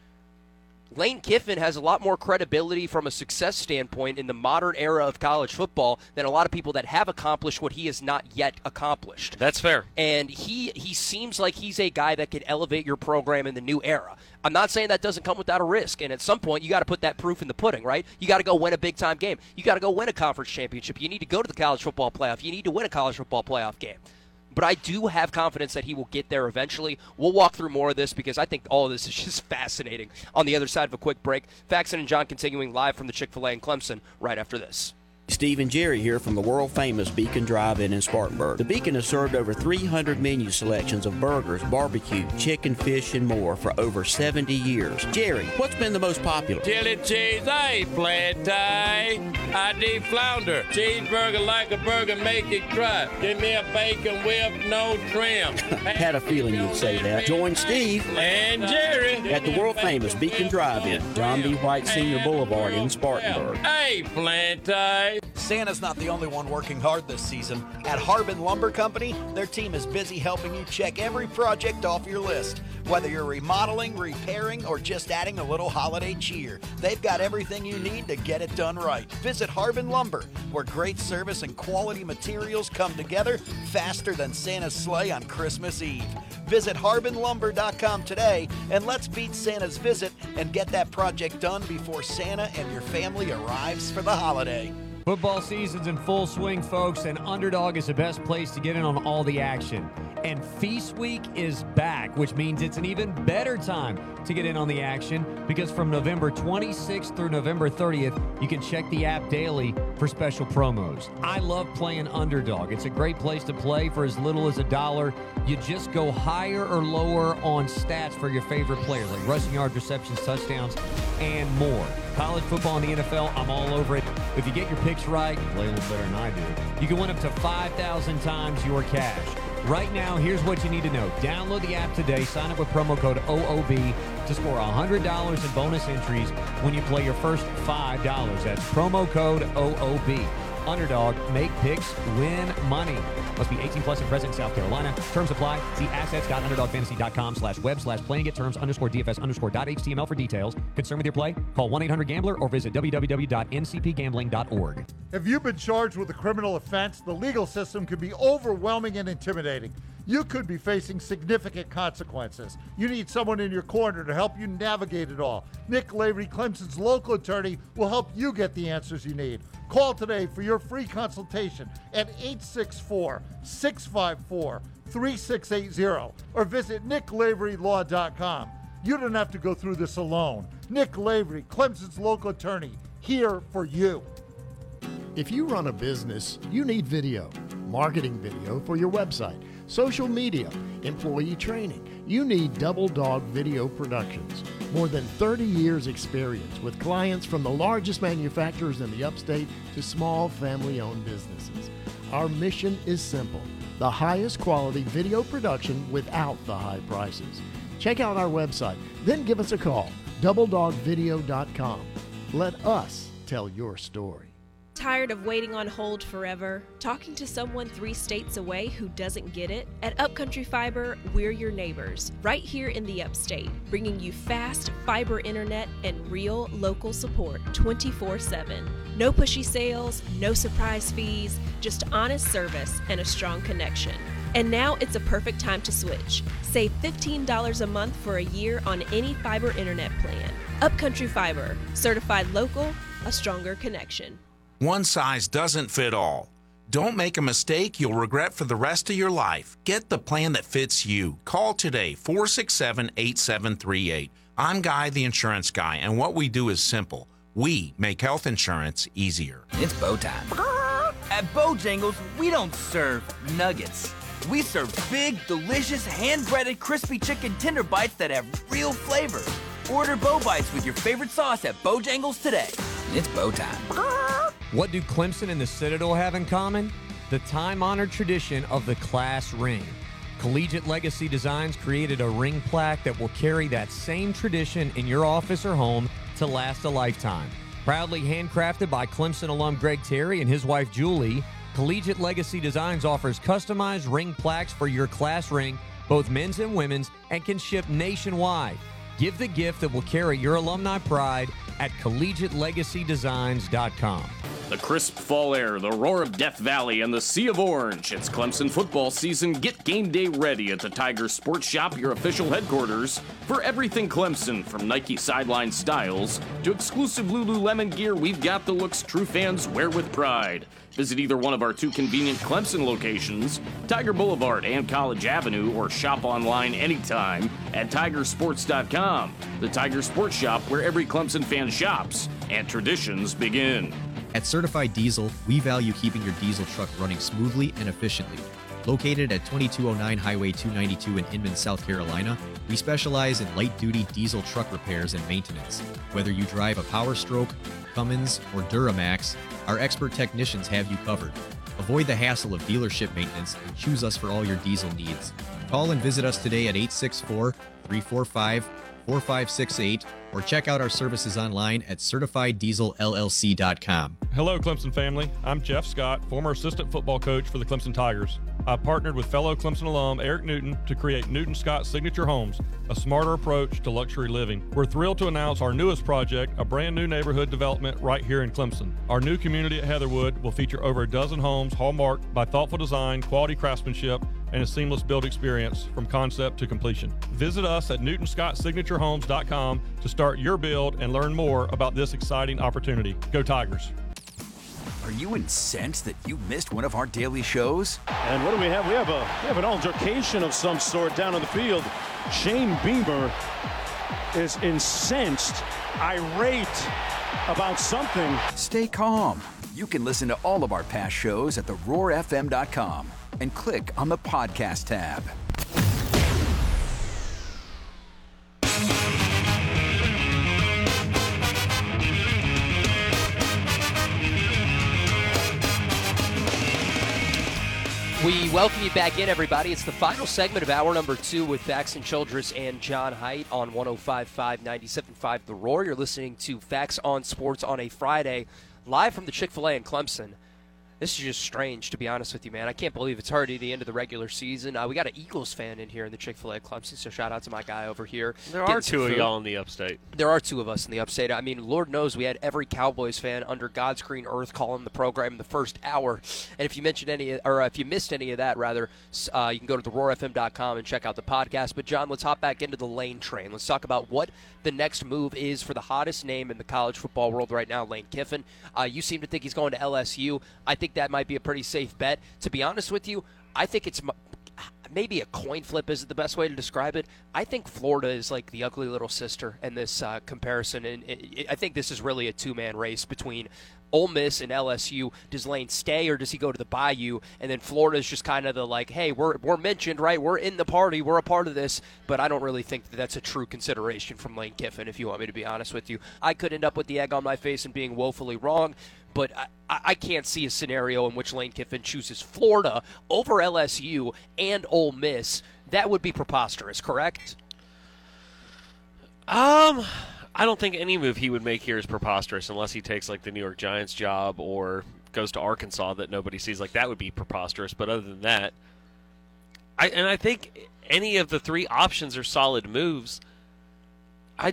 Speaker 6: Lane Kiffin has a lot more credibility from a success standpoint in the modern era of college football than a lot of people that have accomplished what he has not yet accomplished.
Speaker 7: That's fair.
Speaker 6: And he seems like he's a guy that could elevate your program in the new era. I'm not saying that doesn't come without a risk, and at some point you got to put that proof in the pudding, right? You got to go win a big-time game. You got to go win a conference championship. You need to go to the college football playoff. You need to win a college football playoff game. But I do have confidence that he will get there eventually. We'll walk through more of this because I think all of this is just fascinating. On the other side of a quick break, Faxon and John continuing live from the Chick-fil-A in Clemson right after this.
Speaker 2: Steve and Jerry here from the world-famous Beacon Drive-In in Spartanburg. The Beacon has served over 300 menu selections of burgers, barbecue, chicken, fish, and more for over 70 years. Jerry, what's been the most popular?
Speaker 22: Chili cheese, flat tie, ID flounder, cheeseburger like a burger, make it cry. Give me a bacon whip, no trim.
Speaker 2: Had a feeling you'd say that. Join Steve
Speaker 22: and Jerry
Speaker 2: at the world-famous Beacon Drive-In, John B. White Senior Boulevard in Spartanburg.
Speaker 22: Hey, flat tie.
Speaker 4: Santa's not the only one working hard this season. At Harbin Lumber Company, their team is busy helping you check every project off your list. Whether you're remodeling, repairing, or just adding a little holiday cheer, they've got everything you need to get it done right. Visit Harbin Lumber, where great service and quality materials come together faster than Santa's sleigh on Christmas Eve. Visit HarbinLumber.com today, and let's beat Santa's visit and get that project done before Santa and your family arrives for the holiday.
Speaker 5: Football season's in full swing, folks, and Underdog is the best place to get in on all the action. And Feast Week is back, which means it's an even better time to get in on the action, because from November 26th through November 30th, you can check the app daily for special promos. I love playing Underdog. It's a great place to play for as little as $1. You just go higher or lower on stats for your favorite players, like rushing yards, receptions, touchdowns, and more. College football and the NFL, I'm all over it. If you get your picks right, play a little better than I do, you can win up to 5,000 times your cash. Right now, here's what you need to know. Download the app today, sign up with promo code OOB to score $100 in bonus entries when you play your first $5. That's promo code OOB. Underdog, make picks, win money. Must be 18 plus and present in South Carolina. Terms apply. See assets.underdogfantasy.com/playing. Get terms _DFS_.html for details. Concerned with your play? Call 1-800-GAMBLER or visit www.ncpgambling.org.
Speaker 23: If you've been charged with a criminal offense, the legal system can be overwhelming and intimidating. You could be facing significant consequences. You need someone in your corner to help you navigate it all. Nick Lavery, Clemson's local attorney, will help you get the answers you need. Call today for your free consultation at 864-654-3680 or visit nicklaverylaw.com. You don't have to go through this alone. Nick Lavery, Clemson's local attorney, here for you.
Speaker 24: If you run a business, you need video, marketing video for your website, social media, employee training. You need Double Dog Video Productions. More than 30 years experience with clients from the largest manufacturers in the upstate to small family-owned businesses. Our mission is simple: the highest quality video production without the high prices. Check out our website, then give us a call, doubledogvideo.com. Let us tell your story.
Speaker 25: Tired of waiting on hold forever? Talking to someone 3 states away who doesn't get it? At Upcountry Fiber, we're your neighbors, right here in the upstate, bringing you fast fiber internet and real local support 24/7. No pushy sales, no surprise fees, just honest service and a strong connection. And now it's a perfect time to switch. Save $15 a month for a year on any fiber internet plan. Upcountry Fiber, certified local, a stronger connection.
Speaker 26: One size doesn't fit all. Don't make a mistake you'll regret for the rest of your life. Get the plan that fits you. Call today, 467-8738. I'm Guy, the insurance guy, and what we do is simple. We make health insurance easier.
Speaker 27: It's bow time. At Bojangles, we don't serve nuggets. We serve big, delicious, hand-breaded, crispy chicken tender bites that have real flavor. Order Bow Bites with your favorite sauce at Bojangles today. It's bow time.
Speaker 5: What do Clemson and the Citadel have in common? The time-honored tradition of the class ring. Collegiate Legacy Designs created a ring plaque that will carry that same tradition in your office or home to last a lifetime. Proudly handcrafted by Clemson alum Greg Terry and his wife Julie, Collegiate Legacy Designs offers customized ring plaques for your class ring, both men's and women's, and can ship nationwide. Give the gift that will carry your alumni pride at collegiatelegacydesigns.com.
Speaker 16: The crisp fall air, the roar of Death Valley, and the sea of orange. It's Clemson football season. Get game day ready at the Tiger Sports Shop, your official headquarters for everything Clemson, from Nike sideline styles to exclusive Lululemon gear. We've got the looks true fans wear with pride. Visit either one of our 2 convenient Clemson locations, Tiger Boulevard and College Avenue, or shop online anytime at tigersports.com. The Tiger Sports Shop, where every Clemson fan shops and traditions begin.
Speaker 28: At Certified Diesel, we value keeping your diesel truck running smoothly and efficiently. Located at 2209 Highway 292 in Inman, South Carolina, we specialize in light-duty diesel truck repairs and maintenance. Whether you drive a Power Stroke, Cummins, or Duramax, our expert technicians have you covered. Avoid the hassle of dealership maintenance and choose us for all your diesel needs. Call and visit us today at 864-345-4600 4568 or check out our services online at CertifiedDieselLLC.com.
Speaker 8: Hello, Clemson family. I'm Jeff Scott, former assistant football coach for the Clemson Tigers. I partnered with fellow Clemson alum Eric Newton to create Newton Scott Signature Homes, a smarter approach to luxury living. We're thrilled to announce our newest project, a brand new neighborhood development right here in Clemson. Our new community at Heatherwood will feature over a dozen homes hallmarked by thoughtful design, quality craftsmanship, and a seamless build experience from concept to completion. Visit us at NewtonScottSignatureHomes.com to start your build and learn more about this exciting opportunity. Go Tigers!
Speaker 3: Are you incensed that you missed one of our daily shows?
Speaker 9: And what do we have? We have an altercation of some sort down on the field. Shane Beamer is incensed, irate about something.
Speaker 3: Stay calm. You can listen to all of our past shows at theroarfm.com and click on the podcast tab.
Speaker 6: We welcome you back in, everybody. It's the final segment of hour number 2 with Fax and Childress and John Height on 105.5, 97.5 The Roar. You're listening to Fax on Sports on a Friday, live from the Chick-fil-A in Clemson. This is just strange, to be honest with you, man. I can't believe it's already the end of the regular season. We got an Eagles fan in here in the Chick-fil-A Clemson, so shout out to my guy over here.
Speaker 7: There are two of y'all in the upstate.
Speaker 6: There are two of us in the upstate. I mean, Lord knows we had every Cowboys fan under God's green earth calling the program in the first hour. And if you mentioned if you missed any of that, rather, you can go to theroarfm.com and check out the podcast. But John, let's hop back into the Lane train. Let's talk about what the next move is for the hottest name in the college football world right now, Lane Kiffin. You seem to think he's going to LSU. I think that might be a pretty safe bet. To be honest with you, I think it's maybe a coin flip isn't the best way to describe it. I think Florida is like the ugly little sister in this comparison, and I think this is really a two-man race between Ole Miss and LSU. Does Lane stay or does he go to the Bayou? And then Florida's just kind of the like, hey, we're mentioned, right? We're in the party. We're a part of this. But I don't really think that that's a true consideration from Lane Kiffin, if you want me to be honest with you. I could end up with the egg on my face and being woefully wrong, but I can't see a scenario in which Lane Kiffin chooses Florida over LSU and Ole Miss. That would be preposterous, correct?
Speaker 7: I don't think any move he would make here is preposterous unless he takes like the New York Giants job or goes to Arkansas that nobody sees. Like that would be preposterous. But other than that, I think any of the three options are solid moves. I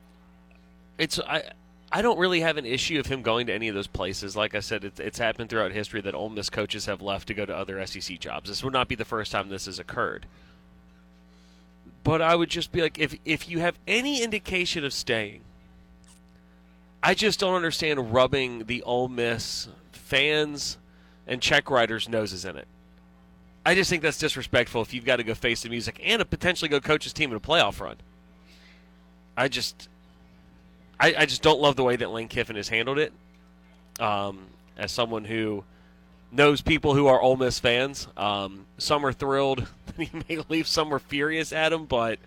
Speaker 7: don't really have an issue of him going to any of those places. Like I said, it's happened throughout history that Ole Miss coaches have left to go to other SEC jobs. This would not be the first time this has occurred. But I would just be like, if you have any indication of staying, I just don't understand rubbing the Ole Miss fans and check writers' noses in it. I just think that's disrespectful if you've got to go face the music and potentially go coach his team in a playoff run. I just don't love the way that Lane Kiffin has handled it. As someone who knows people who are Ole Miss fans, some are thrilled that he may leave, some are furious at him, but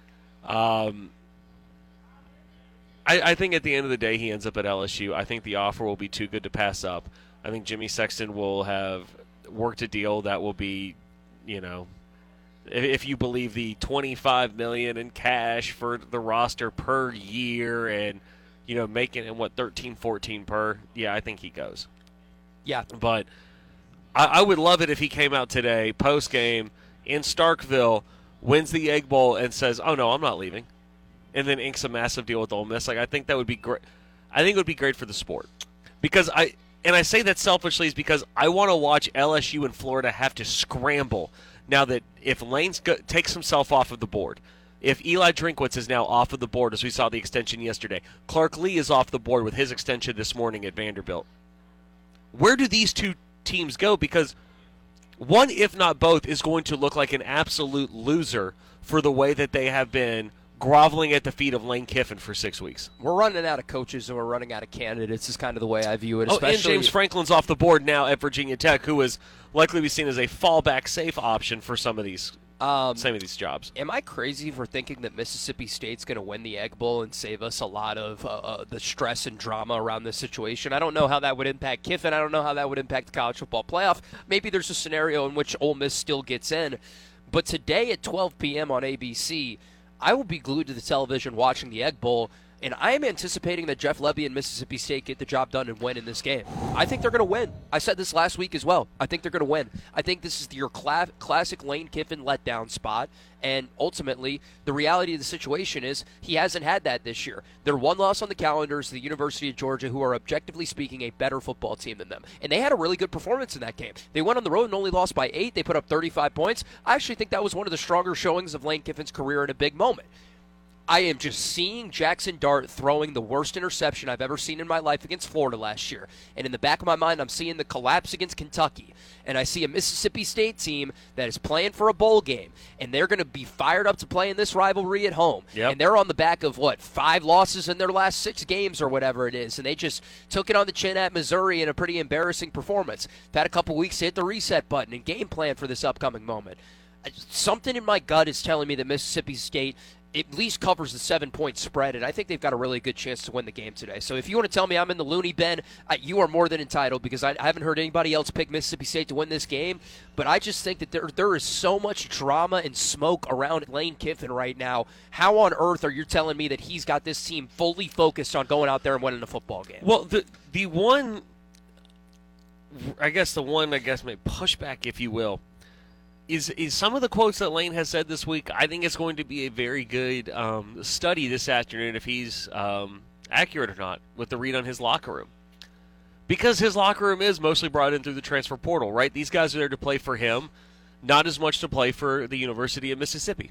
Speaker 7: I think at the end of the day he ends up at LSU. I think the offer will be too good to pass up. I think Jimmy Sexton will have worked a deal that will be, if you believe the $25 million in cash for the roster per year and, making it, $13-14 per, yeah, I think he goes.
Speaker 6: Yeah.
Speaker 7: But I would love it if he came out today, post-game, in Starkville, wins the Egg Bowl, and says, oh, no, I'm not leaving, and then inks a massive deal with Ole Miss. Like, I think that would be great. I think it would be great for the sport. Because I say that selfishly is because I want to watch LSU and Florida have to scramble now that if Lane takes himself off of the board, if Eli Drinkwitz is now off of the board, as we saw the extension yesterday, Clark Lee is off the board with his extension this morning at Vanderbilt. Where do these two teams go? Because one, if not both, is going to look like an absolute loser for the way that they have been groveling at the feet of Lane Kiffin for 6 weeks.
Speaker 6: We're running out of coaches and we're running out of candidates is kind of the way I view it.
Speaker 7: And James Franklin's off the board now at Virginia Tech, who is likely to be seen as a fallback safe option for some of these jobs.
Speaker 6: Am I crazy for thinking that Mississippi State's going to win the Egg Bowl and save us a lot of the stress and drama around this situation? I don't know how that would impact Kiffin. I don't know how that would impact the college football playoff. Maybe there's a scenario in which Ole Miss still gets in. But today at 12 p.m. on ABC, I will be glued to the television watching the Egg Bowl, and I am anticipating that Jeff Lebby and Mississippi State get the job done and win in this game. I think they're going to win. I said this last week as well. I think they're going to win. I think this is your classic Lane Kiffin letdown spot, and ultimately, the reality of the situation is he hasn't had that this year. Their one loss on the calendar is the University of Georgia, who are objectively speaking a better football team than them. And they had a really good performance in that game. They went on the road and only lost by 8. They put up 35 points. I actually think that was one of the stronger showings of Lane Kiffin's career in a big moment. I am just seeing Jackson Dart throwing the worst interception I've ever seen in my life against Florida last year. And in the back of my mind, I'm seeing the collapse against Kentucky. And I see a Mississippi State team that is playing for a bowl game. And they're going to be fired up to play in this rivalry at home.
Speaker 7: Yep.
Speaker 6: And they're on the back of, 5 losses in their last 6 games or whatever it is. And they just took it on the chin at Missouri in a pretty embarrassing performance. They've had a couple weeks to hit the reset button and game plan for this upcoming moment. Something in my gut is telling me that Mississippi State at least covers the 7-point spread, and I think they've got a really good chance to win the game today. So if you want to tell me I'm in the loony bin, you are more than entitled, because I haven't heard anybody else pick Mississippi State to win this game. But I just think that there is so much drama and smoke around Lane Kiffin right now. How on earth are you telling me that he's got this team fully focused on going out there and winning a football game?
Speaker 7: Well, the one maybe pushback, if you will, is some of the quotes that Lane has said this week. I think it's going to be a very good study this afternoon if he's accurate or not with the read on his locker room. Because his locker room is mostly brought in through the transfer portal, right? These guys are there to play for him, not as much to play for the University of Mississippi.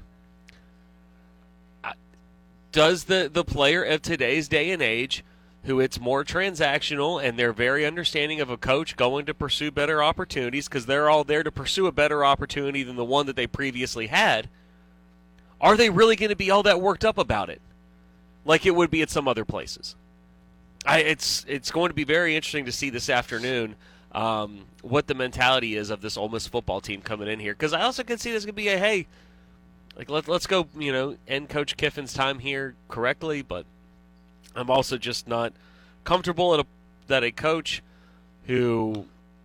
Speaker 7: Does the player of today's day and age, who it's more transactional and they're very understanding of a coach going to pursue better opportunities because they're all there to pursue a better opportunity than the one that they previously had, are they really going to be all that worked up about it like it would be at some other places? It's going to be very interesting to see this afternoon what the mentality is of this Ole Miss football team coming in here, because I also could see this could be let's go end Coach Kiffin's time here correctly, but I'm also just not comfortable that a coach who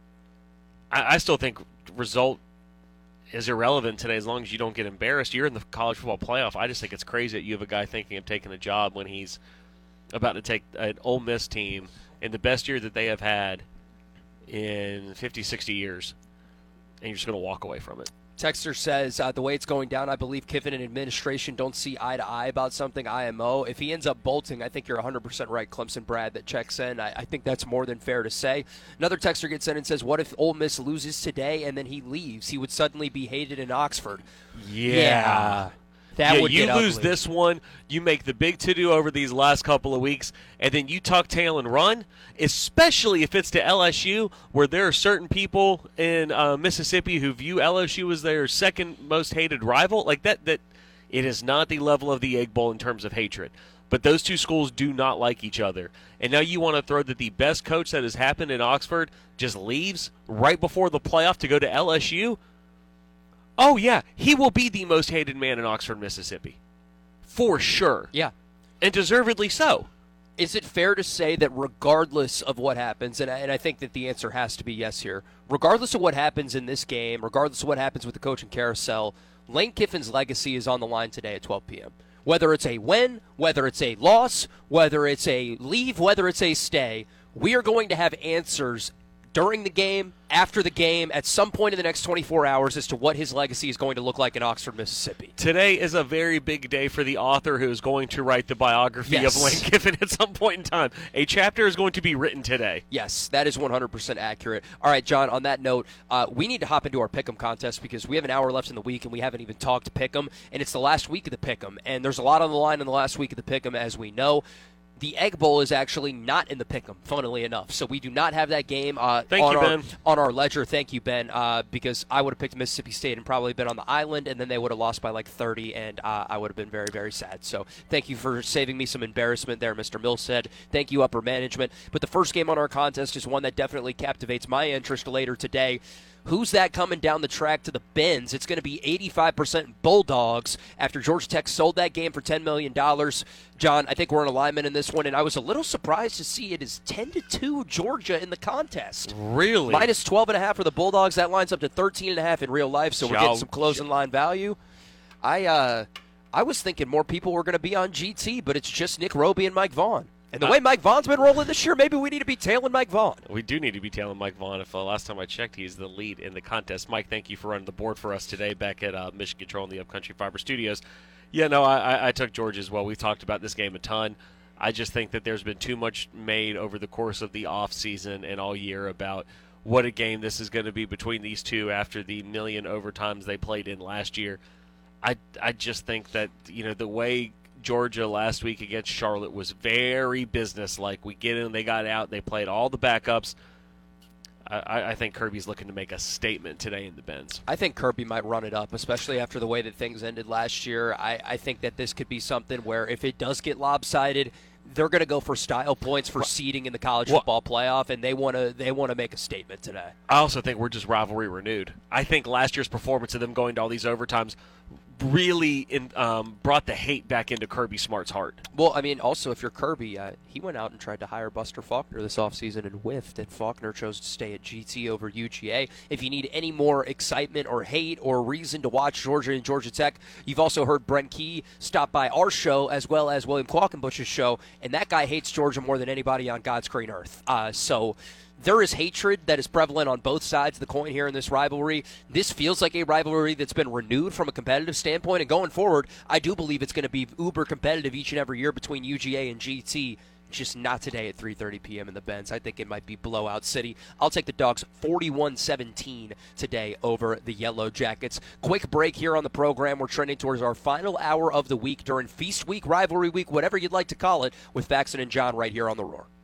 Speaker 7: I still think result is irrelevant today as long as you don't get embarrassed. You're in the college football playoff. I just think it's crazy that you have a guy thinking of taking a job when he's about to take an Ole Miss team in the best year that they have had in 50, 60 years, and you're just going to walk away from it.
Speaker 6: Texter says, the way it's going down, I believe Kiffin and administration don't see eye to eye about something, IMO. If he ends up bolting, I think you're 100% right, Clemson Brad, that checks in. I think that's more than fair to say. Another texter gets in and says, what if Ole Miss loses today and then he leaves? He would suddenly be hated in Oxford.
Speaker 7: Yeah.
Speaker 6: That would
Speaker 7: you
Speaker 6: get
Speaker 7: lose
Speaker 6: ugly.
Speaker 7: this one, you make the big to-do over these last couple of weeks, and then you tuck tail and run, especially if it's to LSU, where there are certain people in Mississippi who view LSU as their second most hated rival. Like that it is not the level of the Egg Bowl in terms of hatred. But those two schools do not like each other. And now you want to throw that the best coach that has happened in Oxford just leaves right before the playoff to go to LSU? Oh, yeah, he will be the most hated man in Oxford, Mississippi. For sure.
Speaker 6: Yeah.
Speaker 7: And deservedly so.
Speaker 6: Is it fair to say that regardless of what happens, and I think that the answer has to be yes here, regardless of what happens in this game, regardless of what happens with the coaching carousel, Lane Kiffin's legacy is on the line today at 12 p.m. Whether it's a win, whether it's a loss, whether it's a leave, whether it's a stay, we are going to have answers during the game, after the game, at some point in the next 24 hours as to what his legacy is going to look like in Oxford, Mississippi.
Speaker 7: Today is a very big day for the author who is going to write the biography of Lane Kiffin at some point in time. A chapter is going to be written today.
Speaker 6: Yes, that is 100% accurate. All right, John, on that note, we need to hop into our Pick'em contest because we have an hour left in the week and we haven't even talked Pick'em, and it's the last week of the Pick'em, and there's a lot on the line in the last week of the Pick'em, as we know. The Egg Bowl is actually not in the Pick'em, funnily enough. So we do not have that game on our ledger. Thank you, Ben, because I would have picked Mississippi State and probably been on the island, and then they would have lost by like 30, and I would have been very, very sad. So thank you for saving me some embarrassment there, Mr. Millstead. Thank you, upper management. But the first game on our contest is one that definitely captivates my interest later today. Who's that coming down the track to the bins? It's going to be 85% Bulldogs after Georgia Tech sold that game for $10 million. John, I think we're in alignment in this one, and I was a little surprised to see it is 10-2 Georgia in the contest.
Speaker 7: Really?
Speaker 6: Minus 12.5 for the Bulldogs. That lines up to 13.5 in real life, so we're getting some closing line value. I was thinking more people were going to be on GT, but it's just Nick Roby and Mike Vaughn. And the way Mike Vaughn's been rolling this year, maybe we need to be tailing Mike Vaughn.
Speaker 7: We do need to be tailing Mike Vaughn. If last time I checked, he's the lead in the contest. Mike, thank you for running the board for us today back at Mission Control in the Upcountry Fiber Studios. Yeah, no, I took Georgia as well. We've talked about this game a ton. I just think that there's been too much made over the course of the offseason and all year about what a game this is going to be between these two after the million overtimes they played in last year. I just think that, the way Georgia last week against Charlotte was very businesslike. We get in, they got out, they played all the backups. I think Kirby's looking to make a statement today in the Benz.
Speaker 6: I think Kirby might run it up, especially after the way that things ended last year. I think that this could be something where if it does get lopsided, they're going to go for style points for seeding in the college football playoff, and they want to make a statement today.
Speaker 7: I also think we're just rivalry renewed. I think last year's performance of them going to all these overtimes really brought the hate back into Kirby Smart's heart.
Speaker 6: Well, I mean, also, if you're Kirby, he went out and tried to hire Buster Faulkner this offseason and whiffed, and Faulkner chose to stay at GT over UGA. If you need any more excitement or hate or reason to watch Georgia and Georgia Tech, you've also heard Brent Key stop by our show as well as William Qualkenbush's show, and that guy hates Georgia more than anybody on God's green earth. So there is hatred that is prevalent on both sides of the coin here in this rivalry. This feels like a rivalry that's been renewed from a competitive standpoint, and going forward, I do believe it's going to be uber competitive each and every year between UGA and GT, just not today at 3:30 p.m. in the Benz. I think it might be blowout city. I'll take the Dogs 41-17 today over the Yellow Jackets. Quick break here on the program. We're trending towards our final hour of the week during Feast Week, Rivalry Week, whatever you'd like to call it, with Faxon and John right here on The Roar.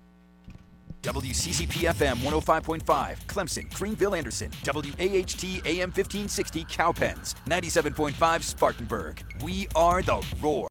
Speaker 3: WCCP-FM 105.5, Clemson, Greenville, Anderson. WAHT AM 1560, Cowpens. 97.5, Spartanburg. We are the Roar.